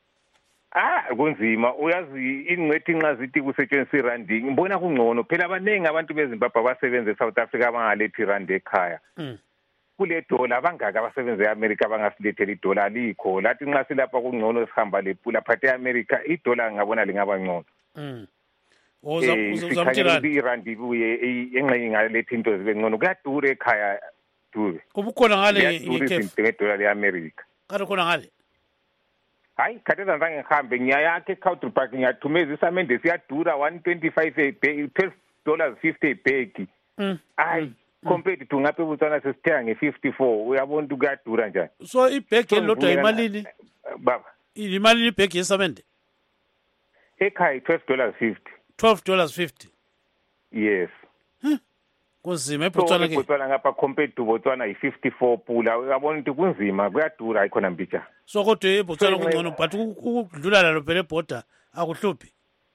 [SPEAKER 5] ah kunzima uyazi ingcwethi nxa zithi kusetshenziswa irandi ngibona kungcono phela abaningi abantu beZimbabwe abasebenza eSouth Africa abangalethi irandi ekhaya
[SPEAKER 2] Mm.
[SPEAKER 5] kule dola abangaka abasebenza eAmerica abangasilethela idola alikho lathi nxa silapha kungcono sihamba lepula phathe eAmerica idola ngabona lingaba ngcono
[SPEAKER 2] Mm. Uza uzamthirani?
[SPEAKER 5] irandi ibuye engxenye ngalethi into zibe ngcono kuyadura ekhaya dube
[SPEAKER 2] Kubukhona ngale
[SPEAKER 5] kuyadura
[SPEAKER 2] ngekhefu.
[SPEAKER 5] izinto ngedola leAmerica
[SPEAKER 2] Kade khona ngale.
[SPEAKER 5] hayi khatheza zange ngihambe ngiyayakhe eCountry Park ngiyathumeza isamende siyadura one twenty-five a bag twelve dollars fifty a bag
[SPEAKER 2] Mm.
[SPEAKER 5] hayi compared to ngapha eBotswana sesithenga nge-fifty-four uyabona ukuthi kuyadura njani
[SPEAKER 2] So ibhegi elilodwa imalini?
[SPEAKER 5] baba
[SPEAKER 2] Imalini ibhegi yesamende?
[SPEAKER 5] ekhaya twelve dollars fifty
[SPEAKER 2] twelve dollars fifty.
[SPEAKER 5] yes
[SPEAKER 2] Kunzima
[SPEAKER 5] so
[SPEAKER 2] eBotswana ke.
[SPEAKER 5] eBotswana ngapha compared to Botswana yi-fifty-four pula uyabona ukuthi kunzima kuyadura hayi khona mpitsha
[SPEAKER 2] So kodwa eBotswana
[SPEAKER 5] So,
[SPEAKER 2] kungcono but ukudlula lalo phela eborder akuhluphi.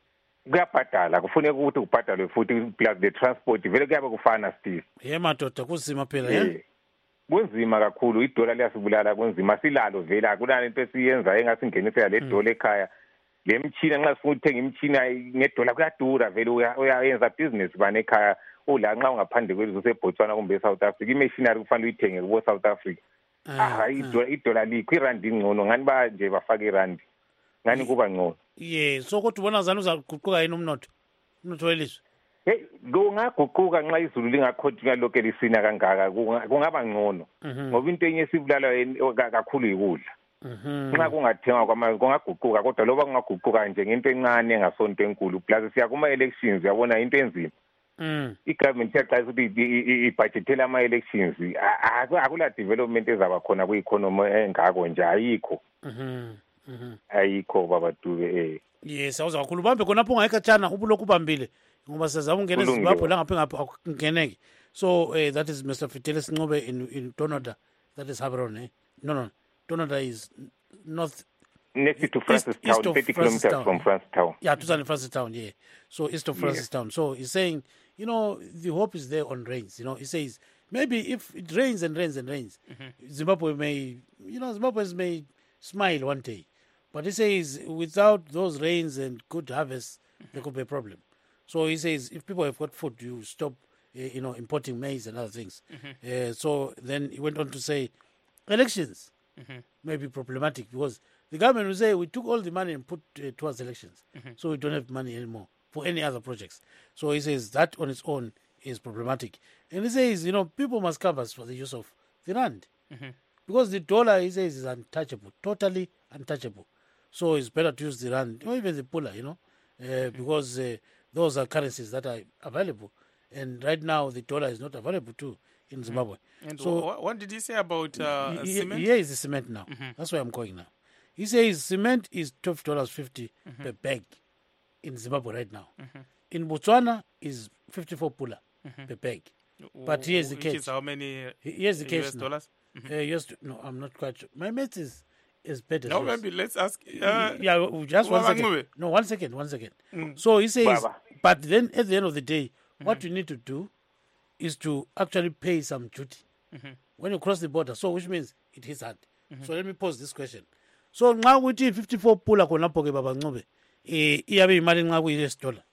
[SPEAKER 5] kuyabhadala kufuneka ukuthi kubhadalwe futhi plus the transport vele kuyabe kufana still
[SPEAKER 2] Ye madoda kunzima phela ye.
[SPEAKER 5] Eh, kunzima kakhulu idola liyasibulala kunzima silalo vele akunani into esiyenza engasingenisela le dola ekhaya le mchina nxa sifuna ukuthenga imchina ngedola kuyadura vele uya- uyayenza business bani ekhaya ula nxa ungaphandle kwelizwe useBotswana kumbe eSouth Africa imachinery kufanele uyithenge kubo South Africa ah hayi idola idola likho irandi ingcono ngani ba nje bafaka irandi ngani kuba ngcono
[SPEAKER 2] Ye so kodwa ubona zani uzaguquka yini umnotho? Umnotho welizwe.
[SPEAKER 5] hey kungaguquka nxa izulu lingakhontinua lokho lisina kangaka kunga- kungaba ngcono ngoba into enye esibulala yeni- ka- kakhulu yikudla
[SPEAKER 2] Mhm.
[SPEAKER 5] nxa kungathengwa kwamazwe kungaguquka kodwa loba kungaguquka nje ngento encane engasonto enkulu plus siya kuma-elections uyabona into enzima
[SPEAKER 2] Mm.
[SPEAKER 5] i-government iyaxayisa ukuthi i- i- ibhajethele ama-elections A- aku- akula-development ezaba khona kwi-economy engako nje ayikho
[SPEAKER 2] Mhm. Mhm.
[SPEAKER 5] ayikho babadube eh
[SPEAKER 2] Yes awuza kakhulu ubambe khonapho ungayikhatshana ubulokhu ubambile ngoba sizama ungena
[SPEAKER 5] Kulungile,
[SPEAKER 2] eZimbabwe
[SPEAKER 5] baba.
[SPEAKER 2] la ngapha ngapha akungeneki. So uh, that is Mister Fitelis Ncube in in Donoda. That is Habron, eh? No no. Donoda is north
[SPEAKER 5] next to
[SPEAKER 2] East-
[SPEAKER 5] Francis
[SPEAKER 2] east
[SPEAKER 5] Town
[SPEAKER 2] of
[SPEAKER 5] thirty kilometers
[SPEAKER 2] Francistown.
[SPEAKER 5] from Francis Town
[SPEAKER 2] yeah, to San Francis Town, yeah. So east of Francis Town. So he's saying, you know, the hope is there on rains. You know, he says maybe if it rains and rains and rains, Zimbabwe may, you know, Zimbabweans may smile one day. But he says without those rains and good harvests, there could be a problem. So he says if people have got food, you stop, uh, you know, importing maize and other things. Uh, so then he went on to say elections may be problematic because the government will say we took all the money and put uh, towards elections, so we don't have money anymore for any other projects. So he says that on its own is problematic. And he says, you know, people must cover for the use of the rand because the dollar, he says, is untouchable, totally untouchable. So it's better to use the rand or even the pula, you know, uh, because uh, those are currencies that are available. And right now, the dollar is not available too in Zimbabwe.
[SPEAKER 1] And
[SPEAKER 2] so
[SPEAKER 1] wha- what did he say about uh,
[SPEAKER 2] he-
[SPEAKER 1] cement?
[SPEAKER 2] Here is the cement now. That's where I'm going now. He says cement is twelve dollars fifty per bag in Zimbabwe right now. In Botswana is fifty-four pula per bag. But here's the
[SPEAKER 1] Which
[SPEAKER 2] catch.
[SPEAKER 1] is how many
[SPEAKER 2] He- Here's the
[SPEAKER 1] U
[SPEAKER 2] case
[SPEAKER 1] S
[SPEAKER 2] now.
[SPEAKER 1] dollars?
[SPEAKER 2] Uh, yes, no, I'm not quite sure. My mates is is better.
[SPEAKER 1] No,
[SPEAKER 2] yes.
[SPEAKER 1] maybe let's ask. Uh,
[SPEAKER 2] yeah, w- just one
[SPEAKER 1] Baba
[SPEAKER 2] second.
[SPEAKER 1] Ncube.
[SPEAKER 2] No, one second, one second. So he says,
[SPEAKER 5] Baba.
[SPEAKER 2] but then at the end of the day, what you need to do is to actually pay some duty when you cross the border. So which means it hits hard. So let me pose this question. So nxa ukuthi fifty-four pula khonapho ke baba Ncube, eh iyabe imali nxa kuyi U S dollar.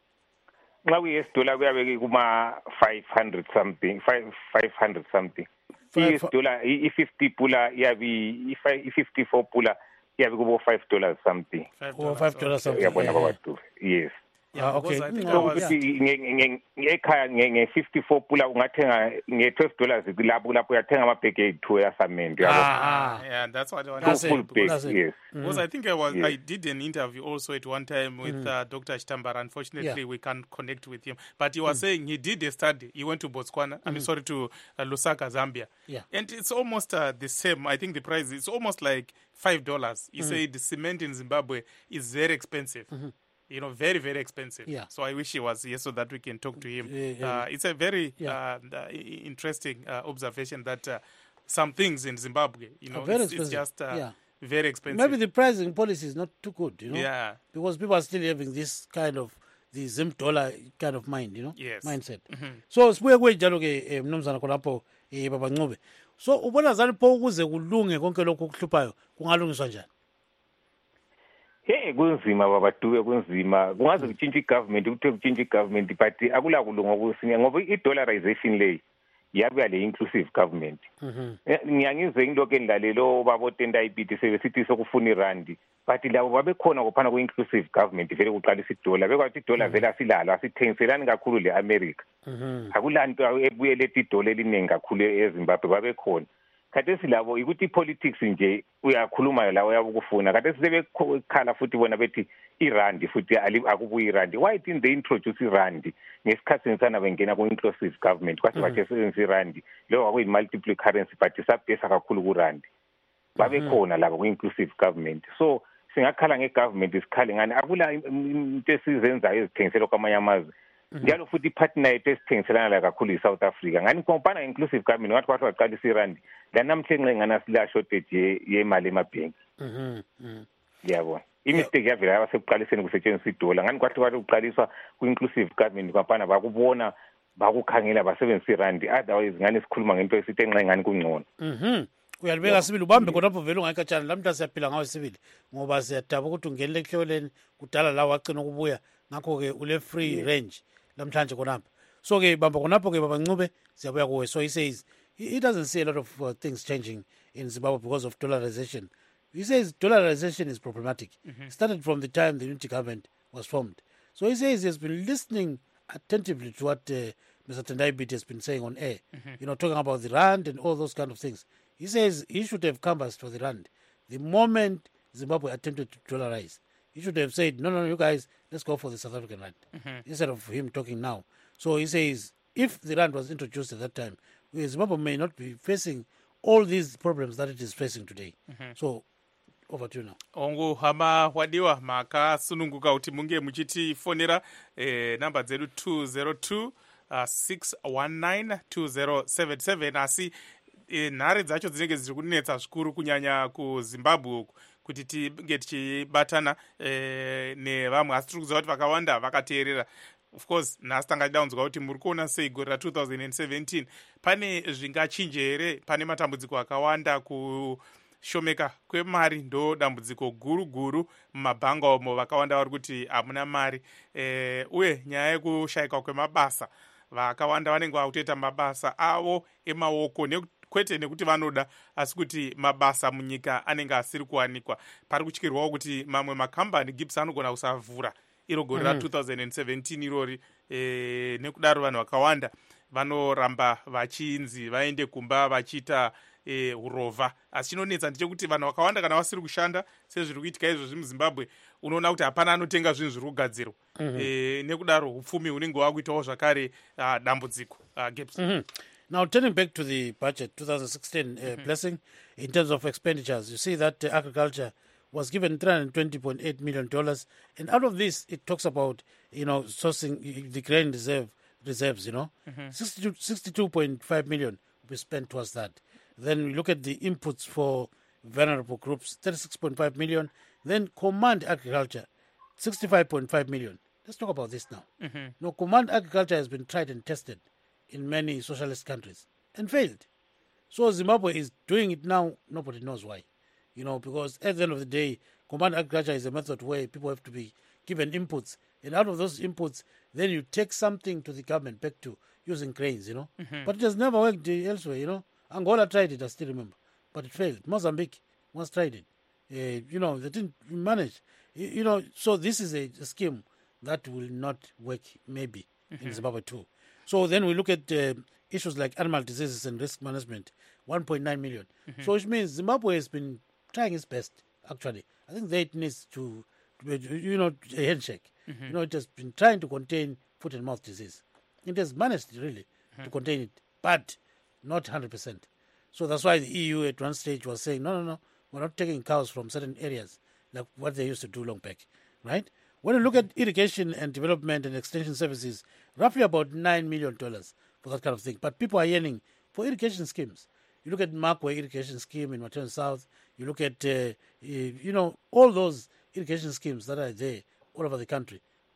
[SPEAKER 5] nxa kuyi-U S dollar kuyabe kuma-five hundred something five five hundred something
[SPEAKER 2] Five-
[SPEAKER 5] i-U S dollar i- i-fifty pula iyabe i- i- i-fifty-four pula iyabe kubo-five dollars something
[SPEAKER 2] Or five dollars something.
[SPEAKER 5] uyabona
[SPEAKER 2] Eh,
[SPEAKER 5] babadube yes
[SPEAKER 1] Yeah,
[SPEAKER 2] Ah,
[SPEAKER 1] because
[SPEAKER 2] okay.
[SPEAKER 1] I think
[SPEAKER 2] No,
[SPEAKER 1] I
[SPEAKER 5] so
[SPEAKER 1] was.
[SPEAKER 2] yeah.
[SPEAKER 5] ukuthi nge- nge- nge- ekhaya nge- nge-fifty-four pula ungathenga nge-twelve dollars lapho lapho uyathenga amabhegi ayi-two yasamende uyabo
[SPEAKER 2] Ah, ah.
[SPEAKER 1] Yeah, that's what I wanted
[SPEAKER 2] That's
[SPEAKER 1] to
[SPEAKER 2] it.
[SPEAKER 1] say.
[SPEAKER 5] full
[SPEAKER 1] Because,
[SPEAKER 2] That's
[SPEAKER 5] bag
[SPEAKER 2] it.
[SPEAKER 5] yes
[SPEAKER 1] because I think I was
[SPEAKER 5] Yeah.
[SPEAKER 1] I did an interview also at one time with uh, Doctor Chitambara. Unfortunately,
[SPEAKER 2] Yeah.
[SPEAKER 1] we can't connect with him. But he was saying he did a study. He went to Botswana. I mean, sorry, to uh, Lusaka, Zambia.
[SPEAKER 2] Yeah.
[SPEAKER 1] And it's almost uh, the same. I think the price is almost like five dollars. He said the cement in Zimbabwe is very expensive. You know, very, very expensive.
[SPEAKER 2] Yeah.
[SPEAKER 1] So I wish he was here so that we can talk to him.
[SPEAKER 2] Yeah, yeah.
[SPEAKER 1] Uh, it's a very
[SPEAKER 2] Yeah.
[SPEAKER 1] uh, uh, i- interesting uh, observation that uh, some things in Zimbabwe, you know,
[SPEAKER 2] Are very
[SPEAKER 1] it's, it's
[SPEAKER 2] expensive.
[SPEAKER 1] just uh,
[SPEAKER 2] Yeah.
[SPEAKER 1] very expensive.
[SPEAKER 2] Maybe the pricing policy is not too good, you know.
[SPEAKER 1] Yeah.
[SPEAKER 2] Because people are still having this kind of the zim dollar kind of mind, you know,
[SPEAKER 1] Yes.
[SPEAKER 2] mindset.
[SPEAKER 1] Mhm.
[SPEAKER 2] So sibuye kwenjalo ke eh, mnumzana khonapho eh, baba Ncube. So ubona zani pho ukuze kulunge konke lokho okuhluphayo kungalungiswa njani?
[SPEAKER 5] Hey, kunzima baba Dube, kunzima. Kungaze kutshintshe igovernment, kuthe kutshintshe igovernment, but akula kulunga kusinya ngoba i-dollarization le yabuya le inclusive government.
[SPEAKER 2] Mhm.
[SPEAKER 5] Ngiyangizwe into endlalelo babo tenda ibiti sebesithi sokufuna irandi, but labo babekhona kophana ku-inclusive government vele kuqalisa idollar. Bekwathi idollar vele asilalo, asithengiselani kakhulu le-America.
[SPEAKER 2] Mhm.
[SPEAKER 5] Akulanto ebuye lethi idollar eliningi kakhulu eZimbabwe babekhona. Khathesi labo ikuthi i-politics nje uyakhuluma la uyabukufuna. Khathesi sebekhala futhi bona bethi irandi futhi akubuyi irandi. Why didn't they introduce irandi ngesikhathi sana bengena ku-inclusive government? Kwathi bathe sebenzisa irandi leyo kwakuyi-multiple currency but isabhesa kakhulu kurandi. Babekhona labo ku-inclusive government. So singakhala nge-government isikhale ngani akula into esizenzayo ezithengisela kwamanye amazwe. Njalo futhi i-partner yethu esithengiselana la kakhulu i-South Africa. Ngani kompana inclusive government ngathi kwathi waqalisa irandi la namhle ngana sila shortage yemali emabhenki.
[SPEAKER 2] Mhm. Mhm.
[SPEAKER 5] Yabona. Imistake yavela yabasekuqaliseni kusetshenziswa idollar. Ngani kwathi kwathi uqaliswa ku-inclusive government kompana bakubona bakukhangela basebenzisa irandi, otherwise ngani sikhuluma ngento esithi enxa ngani kungcono.
[SPEAKER 2] Mhm. Uyalibeka sibili ubambe khonapho vele ungayikatshana lamhla siyaphila ngawo sibili ngoba siyadaba ukuthi ungenele ehlelweni kudala la wagcina ukubuya ngakho ke ule free range namhlanje khonapho. So ke bamba khonapho ke baba Ncube siyabuya kuwe. So he says he, he doesn't see a lot of uh, things changing in Zimbabwe because of dollarization. He says dollarization is problematic. Mm-hmm. Started from the time the unity government was formed. So he says he has been listening attentively to what uh, Mister Tendai Biti has been saying on air, mm-hmm. you know, talking about the rand and all those kind of things. He says he should have canvassed for the rand. The moment Zimbabwe attempted to dollarize, he should have said, no, no, no, you guys, let's go for the South African rand, mm-hmm. instead of him talking now. So he says, if the rand was introduced at that time, Zimbabwe may not be facing all these problems that it is facing today. Mm-hmm. So, over to you now.
[SPEAKER 1] Ongu hama wadiwa makasununguka kuti munge muchitifonera eh, namba dzedu two zero two six one nine two zero seven seven asi eh, nhare dzacho dzinenge dziri kunetsa zvikuru kunyanya kuZimbabwe uku kuti tinge tichibatana eh, nevamwe asi tiri kuziva kuti vakawanda vakateerera. Of course nhasi tangadaudzwa kuti muri kuona sei gore ra two thousand seventeen pane zvingachinje here, pane matambudziko akawanda ku shomeka kwemari ndo dambudziko guru guru mumabhanga umo vakawanda vari kuti hamuna mari e, uye nyaya yekushayika kwemabasa vakawanda vanenge vakutoita mabasa avo emaoko ne, kwete nekuti vanoda asi kuti mabasa munyika anenge asiri kuwanikwa. Pari kutyirwawo kuti mamwe makambani Gibbs anogona kusavhura iro gore ra two thousand seventeen irori e, nekudaro vanhu vakawanda vanoramba vachinzi vaende kumba vachiita E, urova. Asi chinonetsa ndechekuti vanhu vakawanda kana vasiri kushanda sezviri kuitika izvozvi muZimbabwe unoona kuti hapana anotenga zvinhu zviri kugadzirwa. Mm-hmm. E, nekudaro upfumi hunenge hwakuitawo zvakare uh, dambudziko uh, Gibbs.
[SPEAKER 2] Mm-hmm. Now turning back to the budget twenty sixteen uh, mm-hmm. blessing in terms of expenditures, you see that uh, agriculture was given three hundred twenty point eight million dollars, and out of this it talks about, you know, sourcing the grain reserve reserves, you know, mm-hmm. sixty-two point five million will be spent towards that. Then we look at the inputs for vulnerable groups, thirty-six point five million. Then command agriculture, sixty-five point five million. Let's talk about this now. Mm-hmm. Now, command agriculture has been tried and tested in many socialist countries and failed. So Zimbabwe is doing it now. Nobody knows why. You know, because at the end of the day, command agriculture is a method where people have to be given inputs. And out of those inputs, then you take something to the government back to using grains, you know. Mm-hmm. But it has never worked elsewhere, you know. Angola tried it, I still remember, but it failed. Mozambique once tried it. Uh, you know, they didn't manage. You, you know, so this is a, a scheme that will not work, maybe, mm-hmm. in Zimbabwe too. So then we look at uh, issues like animal diseases and risk management, one point nine million. Mm-hmm. So which means Zimbabwe has been trying its best, actually. I think that it needs to, you know, a handshake. Mm-hmm. You know, it has been trying to contain foot and mouth disease. It has managed, really, mm-hmm. to contain it, but not one hundred percent. So that's why the E U at one stage was saying, no, no, no, we're not taking cows from certain areas like what they used to do long back, right? When you look at irrigation and development and extension services, roughly about nine million dollars for that kind of thing. But people are yearning for irrigation schemes. You look at Markway irrigation scheme in Matern South, you look at, uh, you know, all those irrigation schemes that are there all over the country.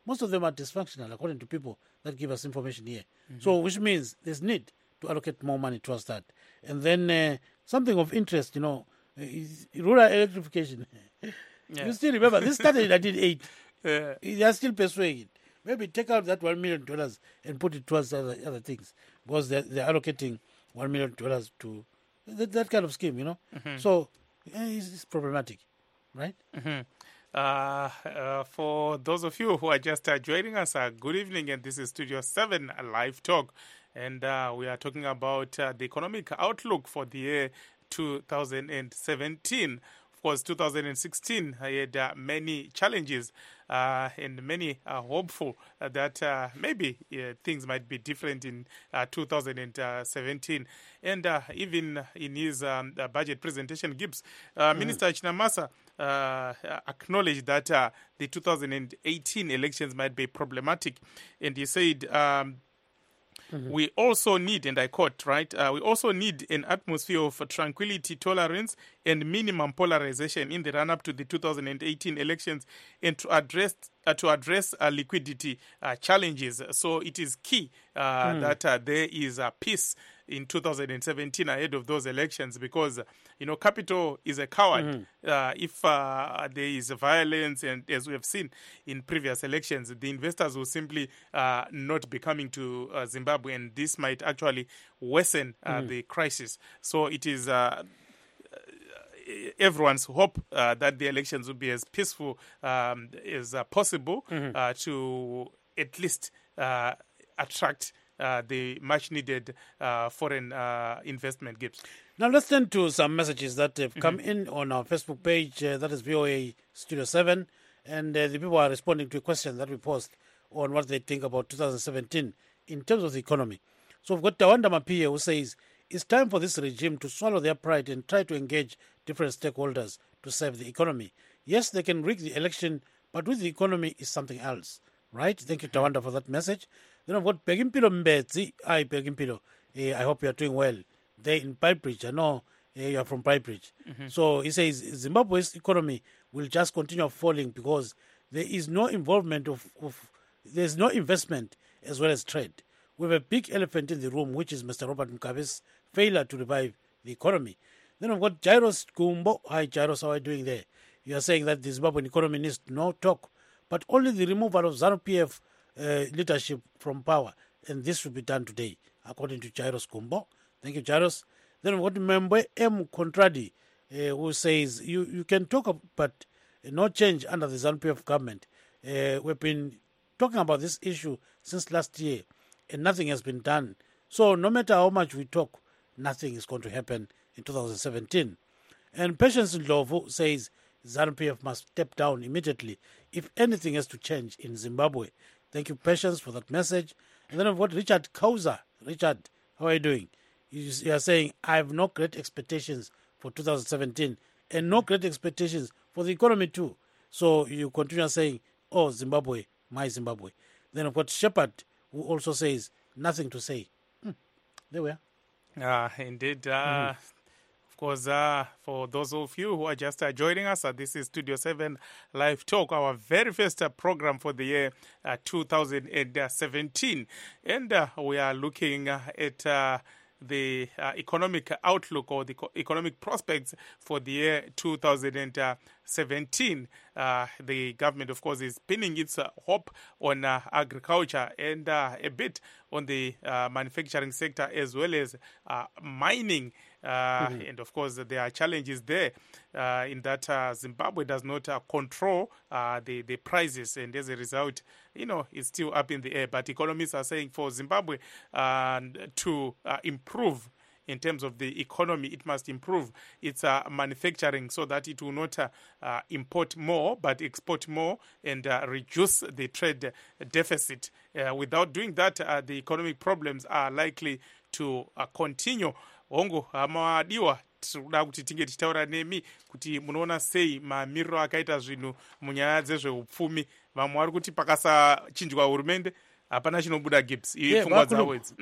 [SPEAKER 2] most of them are dysfunctional, according to people that give us information here. Mm-hmm. So, which means there's need to allocate more money towards that. And then uh, something of interest, you know, is rural electrification. Yeah. You still remember, this started in nineteen eighty. Yeah. They are still pursuing it. Maybe take out that one million dollars and put it towards other, other things, because they're, they're allocating one million dollars to that, that kind of scheme, you know. Mm-hmm. So yeah, it's, it's problematic, right?
[SPEAKER 1] Mm-hmm. Uh, uh, for those of you who are just uh, joining us, uh, good evening, and this is Studio seven, a live talk, and uh, we are talking about uh, the economic outlook for the year two thousand seventeen. Of course, two thousand sixteen had uh, many challenges, uh, and many are hopeful uh, that uh, maybe uh, things might be different in uh, two thousand seventeen. And uh, even in his um, uh, budget presentation, Gibbs, uh, mm. Minister Chinamasa uh, acknowledged that uh, the two thousand eighteen elections might be problematic, and he said, um, Mm-hmm. we also need, and I quote, right, uh, we also need an atmosphere of tranquility, tolerance, and minimum polarization in the run-up to the two thousand eighteen elections, and to address uh, to address uh, liquidity uh, challenges. So it is key uh, mm. that uh, there is a peace in two thousand seventeen ahead of those elections, because, you know, capital is a coward. Mm-hmm. Uh, if uh, there is violence, and as we have seen in previous elections, the investors will simply uh, not be coming to uh, Zimbabwe, and this might actually worsen uh, mm-hmm. the crisis. So it is uh, everyone's hope uh, that the elections will be as peaceful um, as uh, possible mm-hmm. uh, to at least uh, attract Uh, the much-needed uh, foreign uh, investment, Gibbs.
[SPEAKER 2] Now let's turn to some messages that have come mm-hmm. in on our Facebook page. Uh, that is V O A Studio seven. And uh, the people are responding to a question that we posed on what they think about two thousand seventeen in terms of the economy. So we've got Tawanda Mapia, who says, it's time for this regime to swallow their pride and try to engage different stakeholders to save the economy. Yes, they can rig the election, but with the economy is something else. Right? Thank you, Tawanda, for that message. Then I've got Begimpilo Mbetsi. Hi, Begimpilo. Uh, I hope you are doing well. They're in Piebridge. I know uh, you are from Piebridge. Mm-hmm. So he says Zimbabwe's economy will just continue falling because there is no involvement of, of there's no investment as well as trade. We have a big elephant in the room, which is Mister Robert Mugabe's failure to revive the economy. Then I've got Jairus Gumbo. Hi, Jairus. How are you doing there? You are saying that the Zimbabwean economy needs no talk, but only the removal of ZANU P F Uh, leadership from power, and this will be done today, according to Jairus Kumbo. Thank you, Jairus. Then what Membe M. Contradi, uh, who says you, you can talk about, but no change under the ZANU P F government. Uh, we've been talking about this issue since last year, and nothing has been done. So no matter how much we talk, nothing is going to happen in two thousand seventeen. And Patience Ndlovu says ZANU P F must step down immediately if anything has to change in Zimbabwe. Thank you, Patience, for that message. And then I've got Richard Kauza. Richard, how are you doing? You are saying, I have no great expectations for two thousand seventeen and no great expectations for the economy too. So you continue saying, oh, Zimbabwe, my Zimbabwe. Then I've got Shepard, who also says, nothing to say. Hmm. There we are.
[SPEAKER 1] Uh, indeed. Uh, mm-hmm. Of course, uh, for those of you who are just uh, joining us, uh, this is Studio seven Live Talk, our very first uh, program for the year uh, two thousand seventeen. And uh, we are looking uh, at uh, the uh, economic outlook or the co- economic prospects for the year two thousand seventeen. Uh, the government, of course, is pinning its uh, hope on uh, agriculture and uh, a bit on the uh, manufacturing sector as well as uh, mining. Uh, mm-hmm. And, of course, there are challenges there uh, in that uh, Zimbabwe does not uh, control uh, the, the prices. And as a result, you know, it's still up in the air. But economists are saying for Zimbabwe uh, to uh, improve in terms of the economy, it must improve its uh, manufacturing so that it will not uh, uh, import more but export more and uh, reduce the trade deficit. Uh, without doing that, uh, the economic problems are likely to uh, continue. Hongo hamadiwa tinoda kuti tinge tichitaura nemi kuti munoona sei mamiriro akaita zvinhu munyaya dzezveupfumi. Vamwe vari kuti pakasachinjwa hurumende hapana chinobuda Gibbs pfungwa dzavo idzi.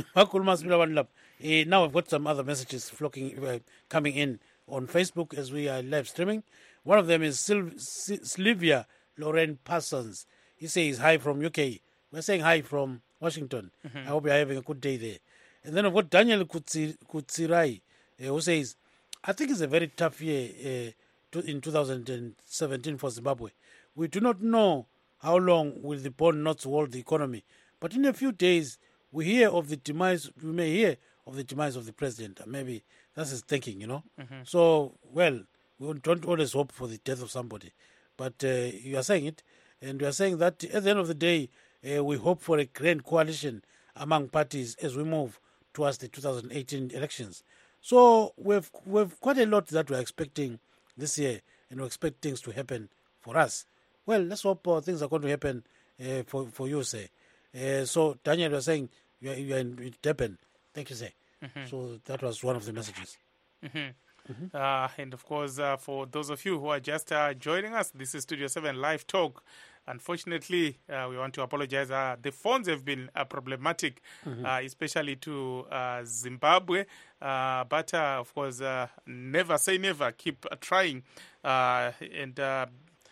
[SPEAKER 2] Now we've got some other messages flocking, uh, coming in on Facebook as we are live streaming. One of them is Sil- Sylvia Lauren Parsons. he says hi from U K. We're saying hi from Washington. Mm-hmm. I hope you're having a good day there. And then I've got Daniel Kutsi, Kutsirai, uh, who says, I think it's a very tough year uh, to, in two thousand seventeen for Zimbabwe. We do not know how long will the bond not hold the economy. But in a few days, we hear of the demise, we may hear of the demise of the president. Maybe that's his thinking, you know. Mm-hmm. So, well, we don't always hope for the death of somebody. But uh, you are saying it, and you are saying that at the end of the day, uh, we hope for a grand coalition among parties as we move towards the two thousand eighteen elections. So we've we've quite a lot that we're expecting this year, and we expect things to happen for us. Well, let's hope uh, things are going to happen uh, for for you, say. Uh, so Daniel, you're saying you're, you're in Durban. Thank you, say. Mm-hmm. So that was one of the messages.
[SPEAKER 1] Mm-hmm. Mm-hmm. Uh, and of course, uh, for those of you who are just uh, joining us, this is Studio seven Live Talk. Unfortunately, uh, we want to apologize. Uh, the phones have been uh, problematic, mm-hmm. uh, especially to uh, Zimbabwe. Uh, but, uh, of course, uh, never say never. Keep uh, trying. Uh, and, uh,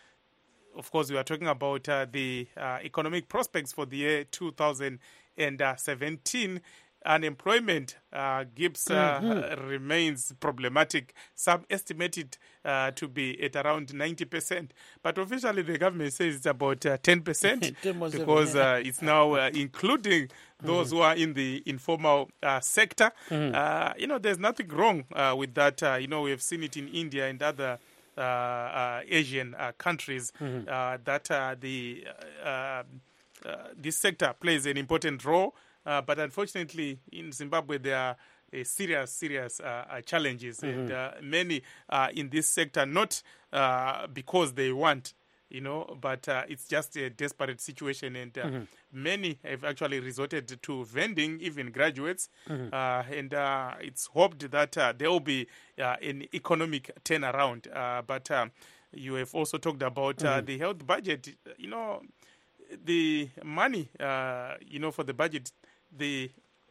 [SPEAKER 1] of course, we are talking about uh, the uh, economic prospects for the year two thousand seventeen. Unemployment, uh, Gibbs, uh, mm-hmm. remains problematic. Some estimate it uh, to be at around ninety percent. But officially, the government says it's about uh, ten percent because uh, it's now uh, including those mm-hmm. who are in the informal uh, sector. Mm-hmm. Uh, you know, there's nothing wrong uh, with that. Uh, you know, we have seen it in India and other uh, uh, Asian uh, countries mm-hmm. uh, that uh, the uh, uh, this sector plays an important role. Uh, but unfortunately, in Zimbabwe, there are uh, serious, serious uh, uh, challenges. Mm-hmm. And uh, many uh, in this sector, not uh, because they want, you know, but uh, it's just a desperate situation. And uh, mm-hmm. many have actually resorted to vending, even graduates. Mm-hmm. Uh, and uh, it's hoped that uh, there will be uh, an economic turnaround. Uh, but um, you have also talked about mm-hmm. uh, the health budget. You know, the money, uh, you know, for the budget, the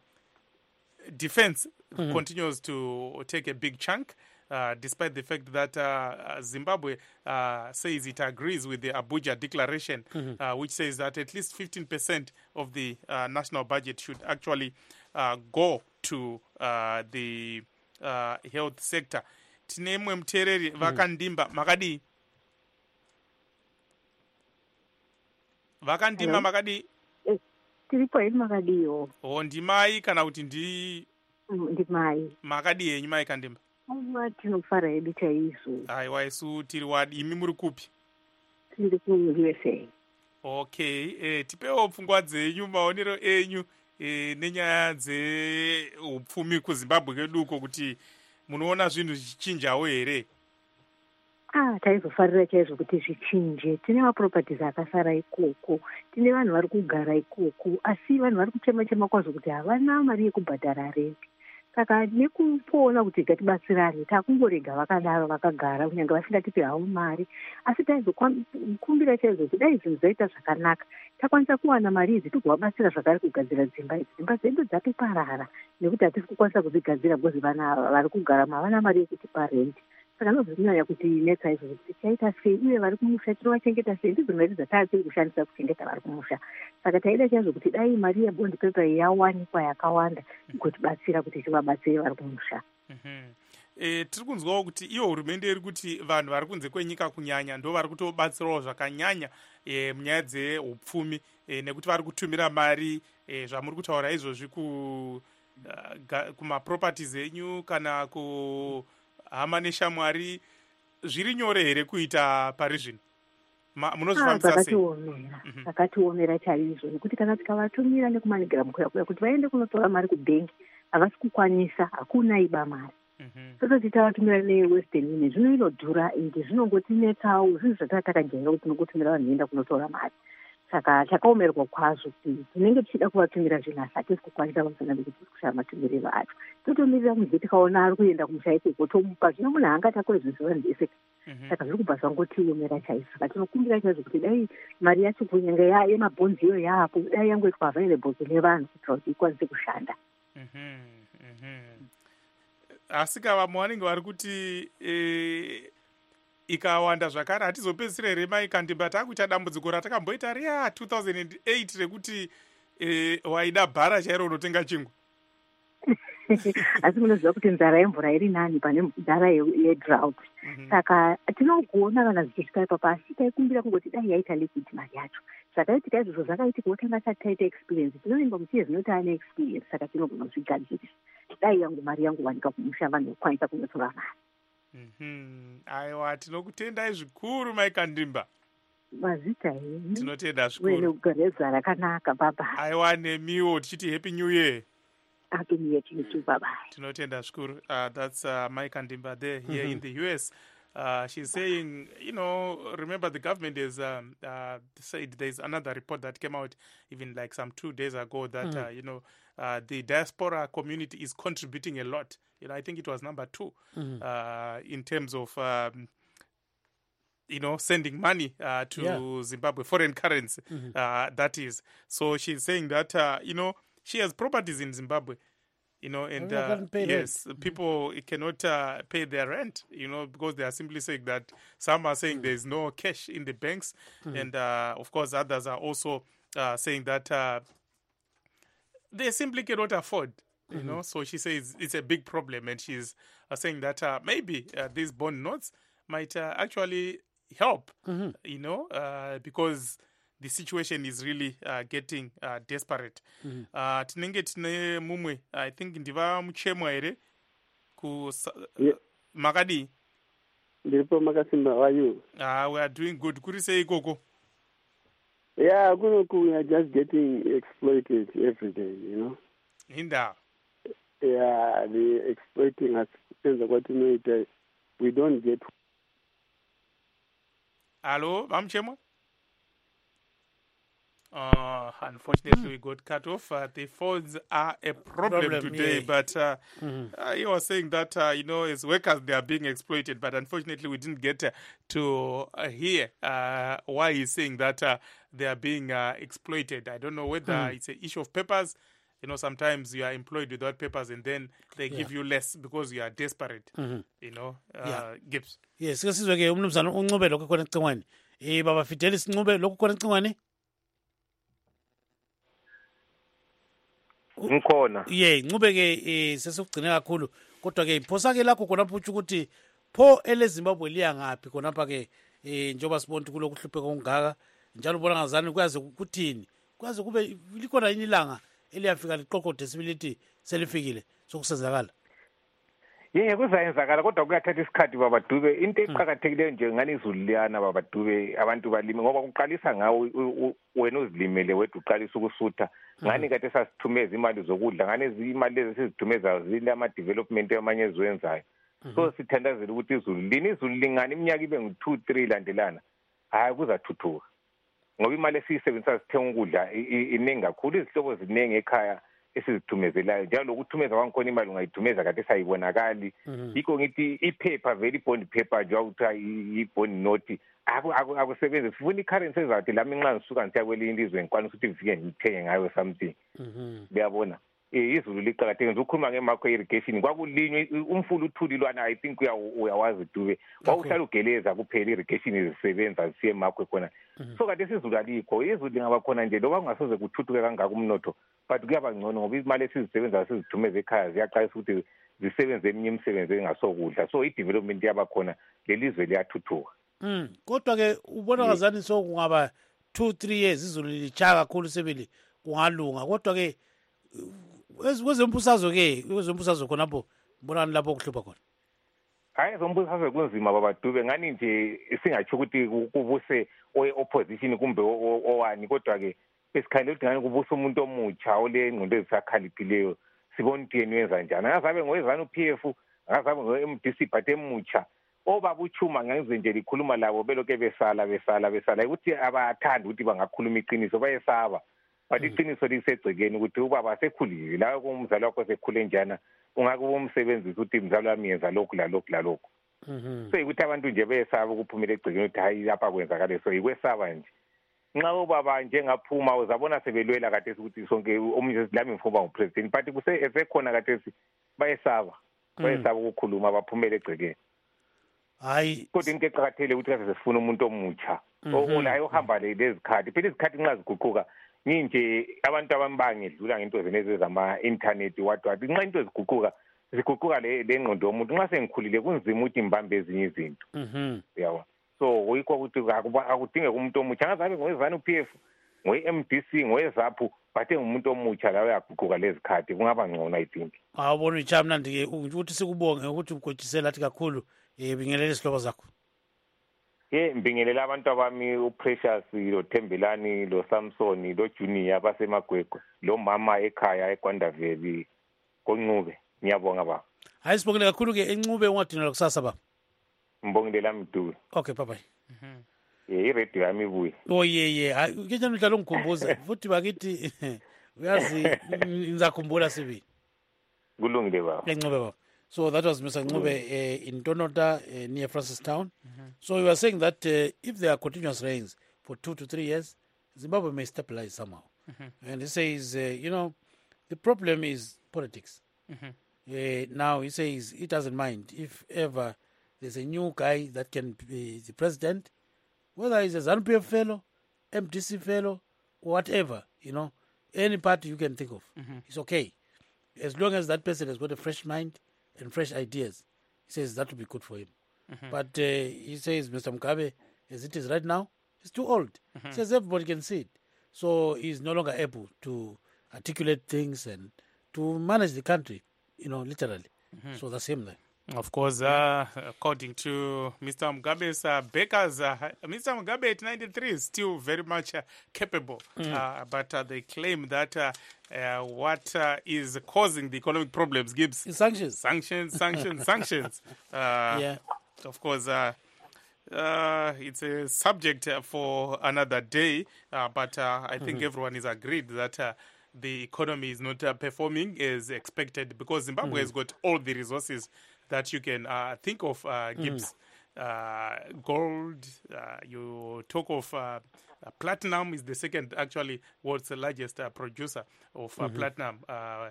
[SPEAKER 1] defense mm-hmm. continues to take a big chunk, uh, despite the fact that uh, Zimbabwe uh, says it agrees with the Abuja Declaration, mm-hmm. uh, which says that at least fifteen percent of the uh, national budget should actually uh, go to uh, the uh, health sector. Tinemwe mtereri vakandimba makadi vakandimba makadi
[SPEAKER 6] tiripo iri makadiyo.
[SPEAKER 1] Oh, ndimai kana kuti ndi
[SPEAKER 6] ndimai.
[SPEAKER 1] Makadi yenyu mai kandimba.
[SPEAKER 6] Aiwa tinofara hedu chaizvo.
[SPEAKER 1] Aiwa isu tiri wadi. Imi muri kupi?
[SPEAKER 6] Tiri ku-U S A.
[SPEAKER 1] Okay, eh, tipewo pfungwa dzenyu, maonero enyu eh, nenyaya dzeupfumi kuZimbabwe keduko kuti munoona zvinhu zvichinjawo here?
[SPEAKER 6] Ah, taizofarira chaizvo kuti zvichinje. Tine maproperties akasara ikoko, tine vanhu vari kugara ikoko, asi vanhu vari kuchema chema kwazvo kuti havana mari yekubhadhara renti. Saka nekupoona kuti ngatibatsirane, takungorega vakadaro vakagara kunyange vasingatipe havo mari. Asi taizokumbira chaizvo kuti dai zvinhu zvaita zvakanaka, takwanisa kuwana mari idzi togovabatsira zvakare kugadzira dzimba idzi. Dzimba dzedu dzatoparara nekuti hatisi kukwanisa kudzigadzira because vana vari kugara havana mari yekutipa renti. Saka nozvinyanya kuti netsa izvo kuti tichaita sei uye vari kumusha tinovachengeta sei, ndidzo mari dzataatiri kushandisa kuchengeta vari kumusha. Saka taida chaizvo kuti dai mari yebond paper yawanikwa yakawanda kugotibatsira kuti tivabatsire vari kumusha.
[SPEAKER 1] E, tiri kunzwawo kuti iyo hurumende iri kuti vanhu vari kunze kwenyika kunyanya ndo vari kutobatsirawo zvakanyanya e, munyaya dzeupfumi e, nekuti vari kutumira mari e, zvamuri kutaura izvozvi ku uh, kumaproperties enyu kana ku hama neshamwari zviri nyore here kuita pari zvino? Munozvifambisa sei?
[SPEAKER 6] Zvakatiomera chaizvo nekuti kana tikavatumira nekumanigiramu kuya kuya kuti vaende kunotora mari kubhengi havasi kukwanisa, hakuna iba mari. Tototi tavatumira neWestern Union zvino inodhura ende zvinongotinetsawo zvinhu zvatava takajaira kuti tinokutumira vanhu voenda kunotora mari. Saka takaomerwa kwazvo kuti tinenge tichida kuvatumira zvinhu asi hatisi kukwanisa pamusana nekuti tiri kushaya matumire vacho. Totomirira kunze tikaona ari kuenda kumusha ikoko tomupa, zvino munhu haangatakure zvinhu zvevanhu vese. Saka zviri kubva zvangotiomera chaizvo. Saka tinokumbira chaizvo kuti dai mari yacho kunyanga yemabhonzi iyo yaapo dai yangoitwa available kune vanhu kuitira kuti ikwanise kushanda.
[SPEAKER 1] Asi kava muwanenge vari kuti ikawanda zvakare hatizopedzisira here maikandimba takuita dambudziko ratakamboita riya two thousand eight rekuti eh, waida bhara chairo unotenga chingwa.
[SPEAKER 6] Asi munoziva kuti nzara yemvura iri nani pane nzara yedrought. Saka tinokuona kana zvichisvika ipapa asi taikumbira kungoti dai yaita liquid mari yacho. Zvakaitika izvozvo zvakaitika wotanga asati taita experience. Tinoimba muchiye zvinoti ane experience saka tinogona kuzvigadzirisa. Dai yangu mari yangu wanika kumusha vanhu vokwanisa kunotora mari.
[SPEAKER 1] Mhm. Aiwa tinokutendai zvikuru maikandimba.
[SPEAKER 6] Mazita henyu.
[SPEAKER 1] Tinotenda
[SPEAKER 6] Wene
[SPEAKER 1] zvikuru.
[SPEAKER 6] kugereza rakanaka baba.
[SPEAKER 1] Aiwa nemiwo tichiti happy new year.
[SPEAKER 6] Happy new year to you too, bye-bye.
[SPEAKER 1] Tinotenda zvikuru. Uh, that's uh, Mike Andimba there here in the U S. Uh, she's saying, you know, remember the government has um, uh, said there's another report that came out even like some two days ago that, uh, you know, uh, the diaspora community is contributing a lot. You know, I think it was number two uh, in terms of, um, you know, sending money uh, to
[SPEAKER 2] Yeah.
[SPEAKER 1] Zimbabwe, foreign currency, uh, that is. So she's saying that, uh, you know, she has properties in Zimbabwe, you know, and
[SPEAKER 2] People
[SPEAKER 1] uh,
[SPEAKER 2] can't pay
[SPEAKER 1] yes, people cannot uh, pay their rent, you know, because they are simply saying that some are saying there's no cash in the banks, and uh, of course others are also uh, saying that uh, they simply cannot afford. You know, so she says it's a big problem, and she's uh, saying that uh, maybe uh, these bond notes might uh, actually help. You know, uh, because the situation is really uh, getting uh, desperate. Uh, tinenge tine mumwe, I think ndiva muchemwa here ku
[SPEAKER 7] Yeah.
[SPEAKER 1] makadi.
[SPEAKER 7] Ndiripo Makasimba, how are you?
[SPEAKER 1] Uh, we are doing good. Kuri sei koko.
[SPEAKER 7] Yeah, kunoku we are just getting exploited every day, you know.
[SPEAKER 1] Hinda.
[SPEAKER 7] Yeah, they exploiting us. Senza kwati noita, we don't get.
[SPEAKER 1] Hello, Mamchemwa? Uh, unfortunately, we got cut off. Uh, the phones are a problem,
[SPEAKER 2] Problem,
[SPEAKER 1] today,
[SPEAKER 2] yeah.
[SPEAKER 1] but uh, uh, he was saying that, uh, you know, as workers, they are being exploited. But unfortunately, we didn't get uh, to uh, hear uh, why he's saying that uh, they are being uh, exploited. I don't know whether it's an issue of papers. You know, sometimes you are employed without papers and then they give you less because you are desperate. You know, uh,
[SPEAKER 2] Yeah.
[SPEAKER 1] Gibbs.
[SPEAKER 2] Yes, sike sizwe ke umnumzana uncube lokho khona ecingweni. Eh baba Fidelis Ncube lokho khona ecingweni.
[SPEAKER 5] ngikhona.
[SPEAKER 2] Ye, Ncube ke eh sesikugcine kakhulu. Kodwa ke iphosa ke lakho khona phutsha ukuthi pho ele Zimbabwe liya ngapi khona pha ke eh njoba sibona ukuthi kulokuhlupheka kongaka njalo ubona ngazani kuyaze kuthini. Kuyaze kube likhona yini ilanga eliyafika liqoqode sibilithi selifikile sokusenzakala.
[SPEAKER 5] Yeye kuzayenzakala kodwa kuyathatha isikhathi baba Dube. Into eqhakathekileyo nje ngani izulu liyana baba Dube abantu balime ngoba kuqalisa ngawe wena uzilimele wedwa uqalisa ukusutha ngani kade sasithumeza imali zokudla ngani izimali lezi sizithumeza zile ama development amanye eziwenzayo. So sithandazela ukuthi izulu lini izulu lingani iminyaka ibe ngu two three landelana. Hayi kuzathuthuka. Ngoba imali esiyisebenzisa sithenga ukudla iningi kakhulu izihlobo ziningi ekhaya esizithumezelayo njalo lokuthumeza kwangikhona imali ungayithumeza kade sayibonakali yikho ngithi iphepha vele ibond paper nje awuthi ibond note akusebenzi sifuna i-currency ezathi lami nxa ngisuka ngisiya kwelinye ilizwe ngikwanisa ukuthi ngifike ngithenge ngayo something uyabona izulu liqakathekile ukhuluma ngemacro irrigation kwakulinywe umfula uthulilwana I think uyawazi Dube wawuhlala ugeleza kuphela irrigation izisebenza zisiye macro khona so kade sizulu alikho izulu lingaba khona nje loba kungasoze kuthuthuke kangaka umnotho but kuyaba ngcono ngoba imali esizisebenza sizithumeza ekhaya ziyaqalisa ukuthi zisebenze eminye imisebenzi engasokudla so i-development yaba khona lelizwe liyathuthuka.
[SPEAKER 2] Mm kodwa ke ubona ngazani so kungaba two three years izulu lichaka kakhulu sebeli kungalunga kodwa ke kwezempusazwe ke kwezempusazwe khonapho bonani lapho kuhlupha khona.
[SPEAKER 5] Hayi zombusazwe kunzima baba Dube ngani nje singathi ukuthi kubuse opposition kumbe owani kodwa ke esikhalela ukuthi ngani kubusa umuntu omutsha ole ingqondo ezisakhaliphileyo sibona ukuthi yena wenza njani ngazabe ngowezana uP F ngazabe ngo-M D C but emutsha obaba uchuma ngenze nje likhuluma labo beloke besala besala besala ukuthi abathanda ukuthi bangakhuluma iqiniso bayesaba but iqiniso lisegcekeni ukuthi ubaba sekhulile la kumzali wakho sekhule njana ungake umsebenzisa ukuthi mzali wami yenza lokhu la lokhu la lokhu so ukuthi abantu nje beyesaba ukuphumela egcekeni ukuthi hayi lapha kwenzakala so ikwesaba nje nxa ubaba njengaphuma uzabona sebelwela kade ukuthi sonke omunye lami ngifuna ngupresident but kusekhona kade bayesaba bayesaba ukukhuluma baphumele egcekeni.
[SPEAKER 2] hayi
[SPEAKER 5] kodwa into eqakathekile ukuthi kaze sifuna umuntu omutsha olayo ohamba lezi khathi phela izikhathi nxa ziguquka nginje abantu abambange edlula ngento zenezi zama-internet what what nxa into ziguquka ziguquka le ngqondo yomuntu nxa sengikhulile kunzima ukuthi ngibambe ezinye izinto yabo so kuyikho ukuthi akudingeka umuntu omutsha ngazabe ngowezana u-P F ngowe-M D C ngowezaphu bathe ngumuntu omutsha lawo yaguquka lezi khathi kungaba ngcono I think.
[SPEAKER 2] Awubona icha mnandi-ke ukuthi sikubonge ukuthi ugotshisela athi kakhulu um bingelele isihlobo zakho.
[SPEAKER 5] Ye mbingelela abantu abami uPrecious lo Thembelani lo Samson lo Junior basemagwegwe lo mama ekhaya eKwandaveli koNcube ngiyabonga baba.
[SPEAKER 2] Hayi sibongile kakhulu ke eNcube ungadinela kusasa baba.
[SPEAKER 5] Mbongilela Mduli.
[SPEAKER 2] Okay bye bye.
[SPEAKER 5] Mhm. Eh iradio yami ibuye.
[SPEAKER 2] Oh ye ye hayi ke njalo ngikhumbuza futhi bakithi uyazi ngizakhumbula sibi.
[SPEAKER 5] Kulungile baba.
[SPEAKER 2] eNcube baba. So that was Mister Ncube uh, in Tonota uh, near Francistown. Mm-hmm. So we were saying that uh, if there are continuous rains for two to three years, Zimbabwe may stabilize somehow. Mm-hmm. And he says, uh, you know, the problem is politics. Mm-hmm. Uh, now he says he doesn't mind if ever there's a new guy that can be the president, whether he's a ZANU P F fellow, M D C fellow, or whatever, you know, any party you can think of. Mm-hmm. It's okay. As long as that person has got a fresh mind and fresh ideas, he says that would be good for him. Mm-hmm. But uh, he says Mister Mugabe, as it is right now, he's too old. Mm-hmm. He says everybody can see it. So he's no longer able to articulate things and to manage the country, you know, literally. Mm-hmm. So that's him there.
[SPEAKER 1] Of course, uh, according to Mister Mugabe's uh, backers, uh, Mister Mugabe at ninety-three is still very much uh, capable. Mm. Uh, but uh, they claim that uh, uh, what uh, is causing the economic problems, Gibbs?
[SPEAKER 2] Sanctions.
[SPEAKER 1] Sanctions, sanctions, sanctions. Uh,
[SPEAKER 2] yeah.
[SPEAKER 1] Of course, uh, uh, it's a subject for another day. Uh, but uh, I think mm-hmm. everyone is agreed that uh, the economy is not uh, performing as expected because Zimbabwe mm-hmm. has got all the resources that you can uh, think of, uh, Gibbs. Mm. Uh, gold, uh, you talk of uh, uh, platinum is the second, actually, world's largest uh, producer of uh, mm-hmm. platinum. Uh, uh,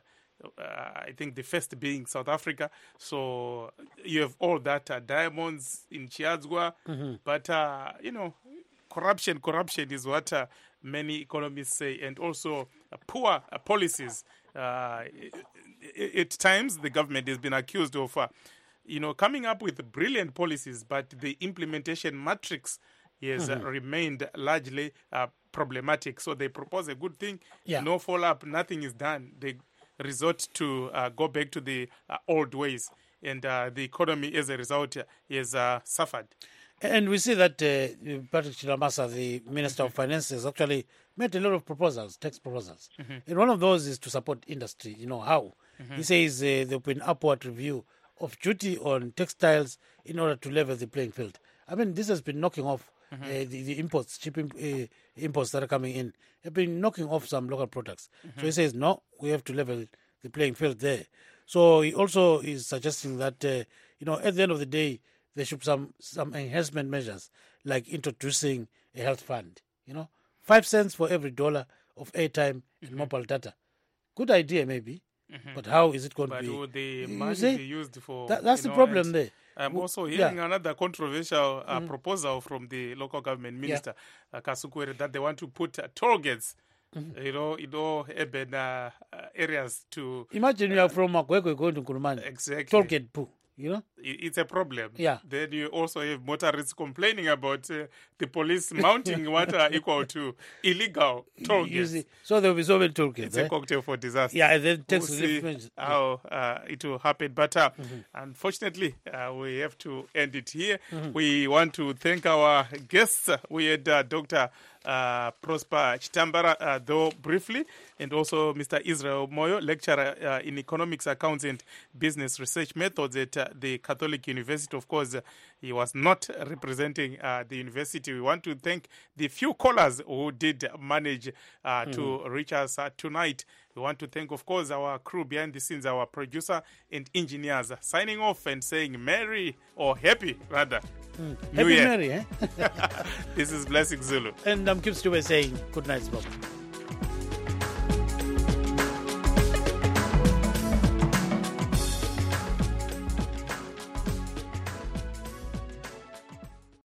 [SPEAKER 1] I think the first being South Africa. So you have all that, uh, diamonds in Chiadzwa. Mm-hmm. But, uh, you know, corruption, corruption is what uh, many economists say. And also uh, poor uh, policies. Uh, at times, the government has been accused of, uh, you know, coming up with brilliant policies, but the implementation matrix has mm-hmm. uh, remained largely uh, problematic. So they propose a good thing, yeah. no follow-up, nothing is done. They resort to uh, go back to the uh, old ways, and uh, the economy, as a result, has uh, suffered.
[SPEAKER 2] And we see that uh, Patrick Chilamasa, the Minister of Finance, has actually made a lot of proposals, tax proposals. Mm-hmm. And one of those is to support industry. You know, how? Mm-hmm. He says uh, there will be an upward review of duty on textiles in order to level the playing field. I mean, this has been knocking off mm-hmm. uh, the, the imports, cheap imp- uh, imports that are coming in. Have been knocking off some local products. Mm-hmm. So he says, no, we have to level the playing field there. So he also is suggesting that, uh, you know, at the end of the day, there should be some, some enhancement measures, like introducing a health fund, you know, five cents for every dollar of airtime and mm-hmm. mobile data. Good idea, maybe, mm-hmm. but how is it going
[SPEAKER 1] but
[SPEAKER 2] to be?
[SPEAKER 1] But would the money
[SPEAKER 2] see?
[SPEAKER 1] be used for...
[SPEAKER 2] That, that's the
[SPEAKER 1] know,
[SPEAKER 2] problem there.
[SPEAKER 1] I'm also hearing
[SPEAKER 2] yeah.
[SPEAKER 1] another controversial uh,
[SPEAKER 2] mm-hmm. proposal
[SPEAKER 1] from the local government minister,
[SPEAKER 2] yeah.
[SPEAKER 1] uh, Kasukwere, that they want to put uh, toll gates, mm-hmm. you know, in all urban uh, areas to...
[SPEAKER 2] Imagine uh, you are from Makwekwe going to Kurumani.
[SPEAKER 1] Exactly.
[SPEAKER 2] Toll gate, poo. You know,
[SPEAKER 1] it's a problem.
[SPEAKER 2] Yeah.
[SPEAKER 1] Then you also have motorists complaining about uh, the police mounting what are equal to illegal toll gates.
[SPEAKER 2] So there will be so many toll gates.
[SPEAKER 1] It's
[SPEAKER 2] eh?
[SPEAKER 1] a cocktail for disaster.
[SPEAKER 2] Yeah, and then takes
[SPEAKER 1] we'll see how uh, it will happen. But uh, mm-hmm. unfortunately, uh, we have to end it here. Mm-hmm. We want to thank our guests. We had uh, Doctor Uh, Prosper Chitambara, uh, though briefly, and also Mister Israel Moyo, lecturer uh, in economics, accounts, and business research methods at uh, the Catholic University. Of course, uh, he was not representing uh, the university. We want to thank the few callers who did manage uh, mm-hmm. to reach us uh, tonight. We want to thank, of course, our crew behind the scenes, our producer and engineers, signing off and saying Merry or Happy, rather.
[SPEAKER 2] Mm. Happy
[SPEAKER 1] Year.
[SPEAKER 2] Merry, eh?
[SPEAKER 1] This is Blessing Zulu.
[SPEAKER 2] And I'm Kim Stewart saying good night, Bob.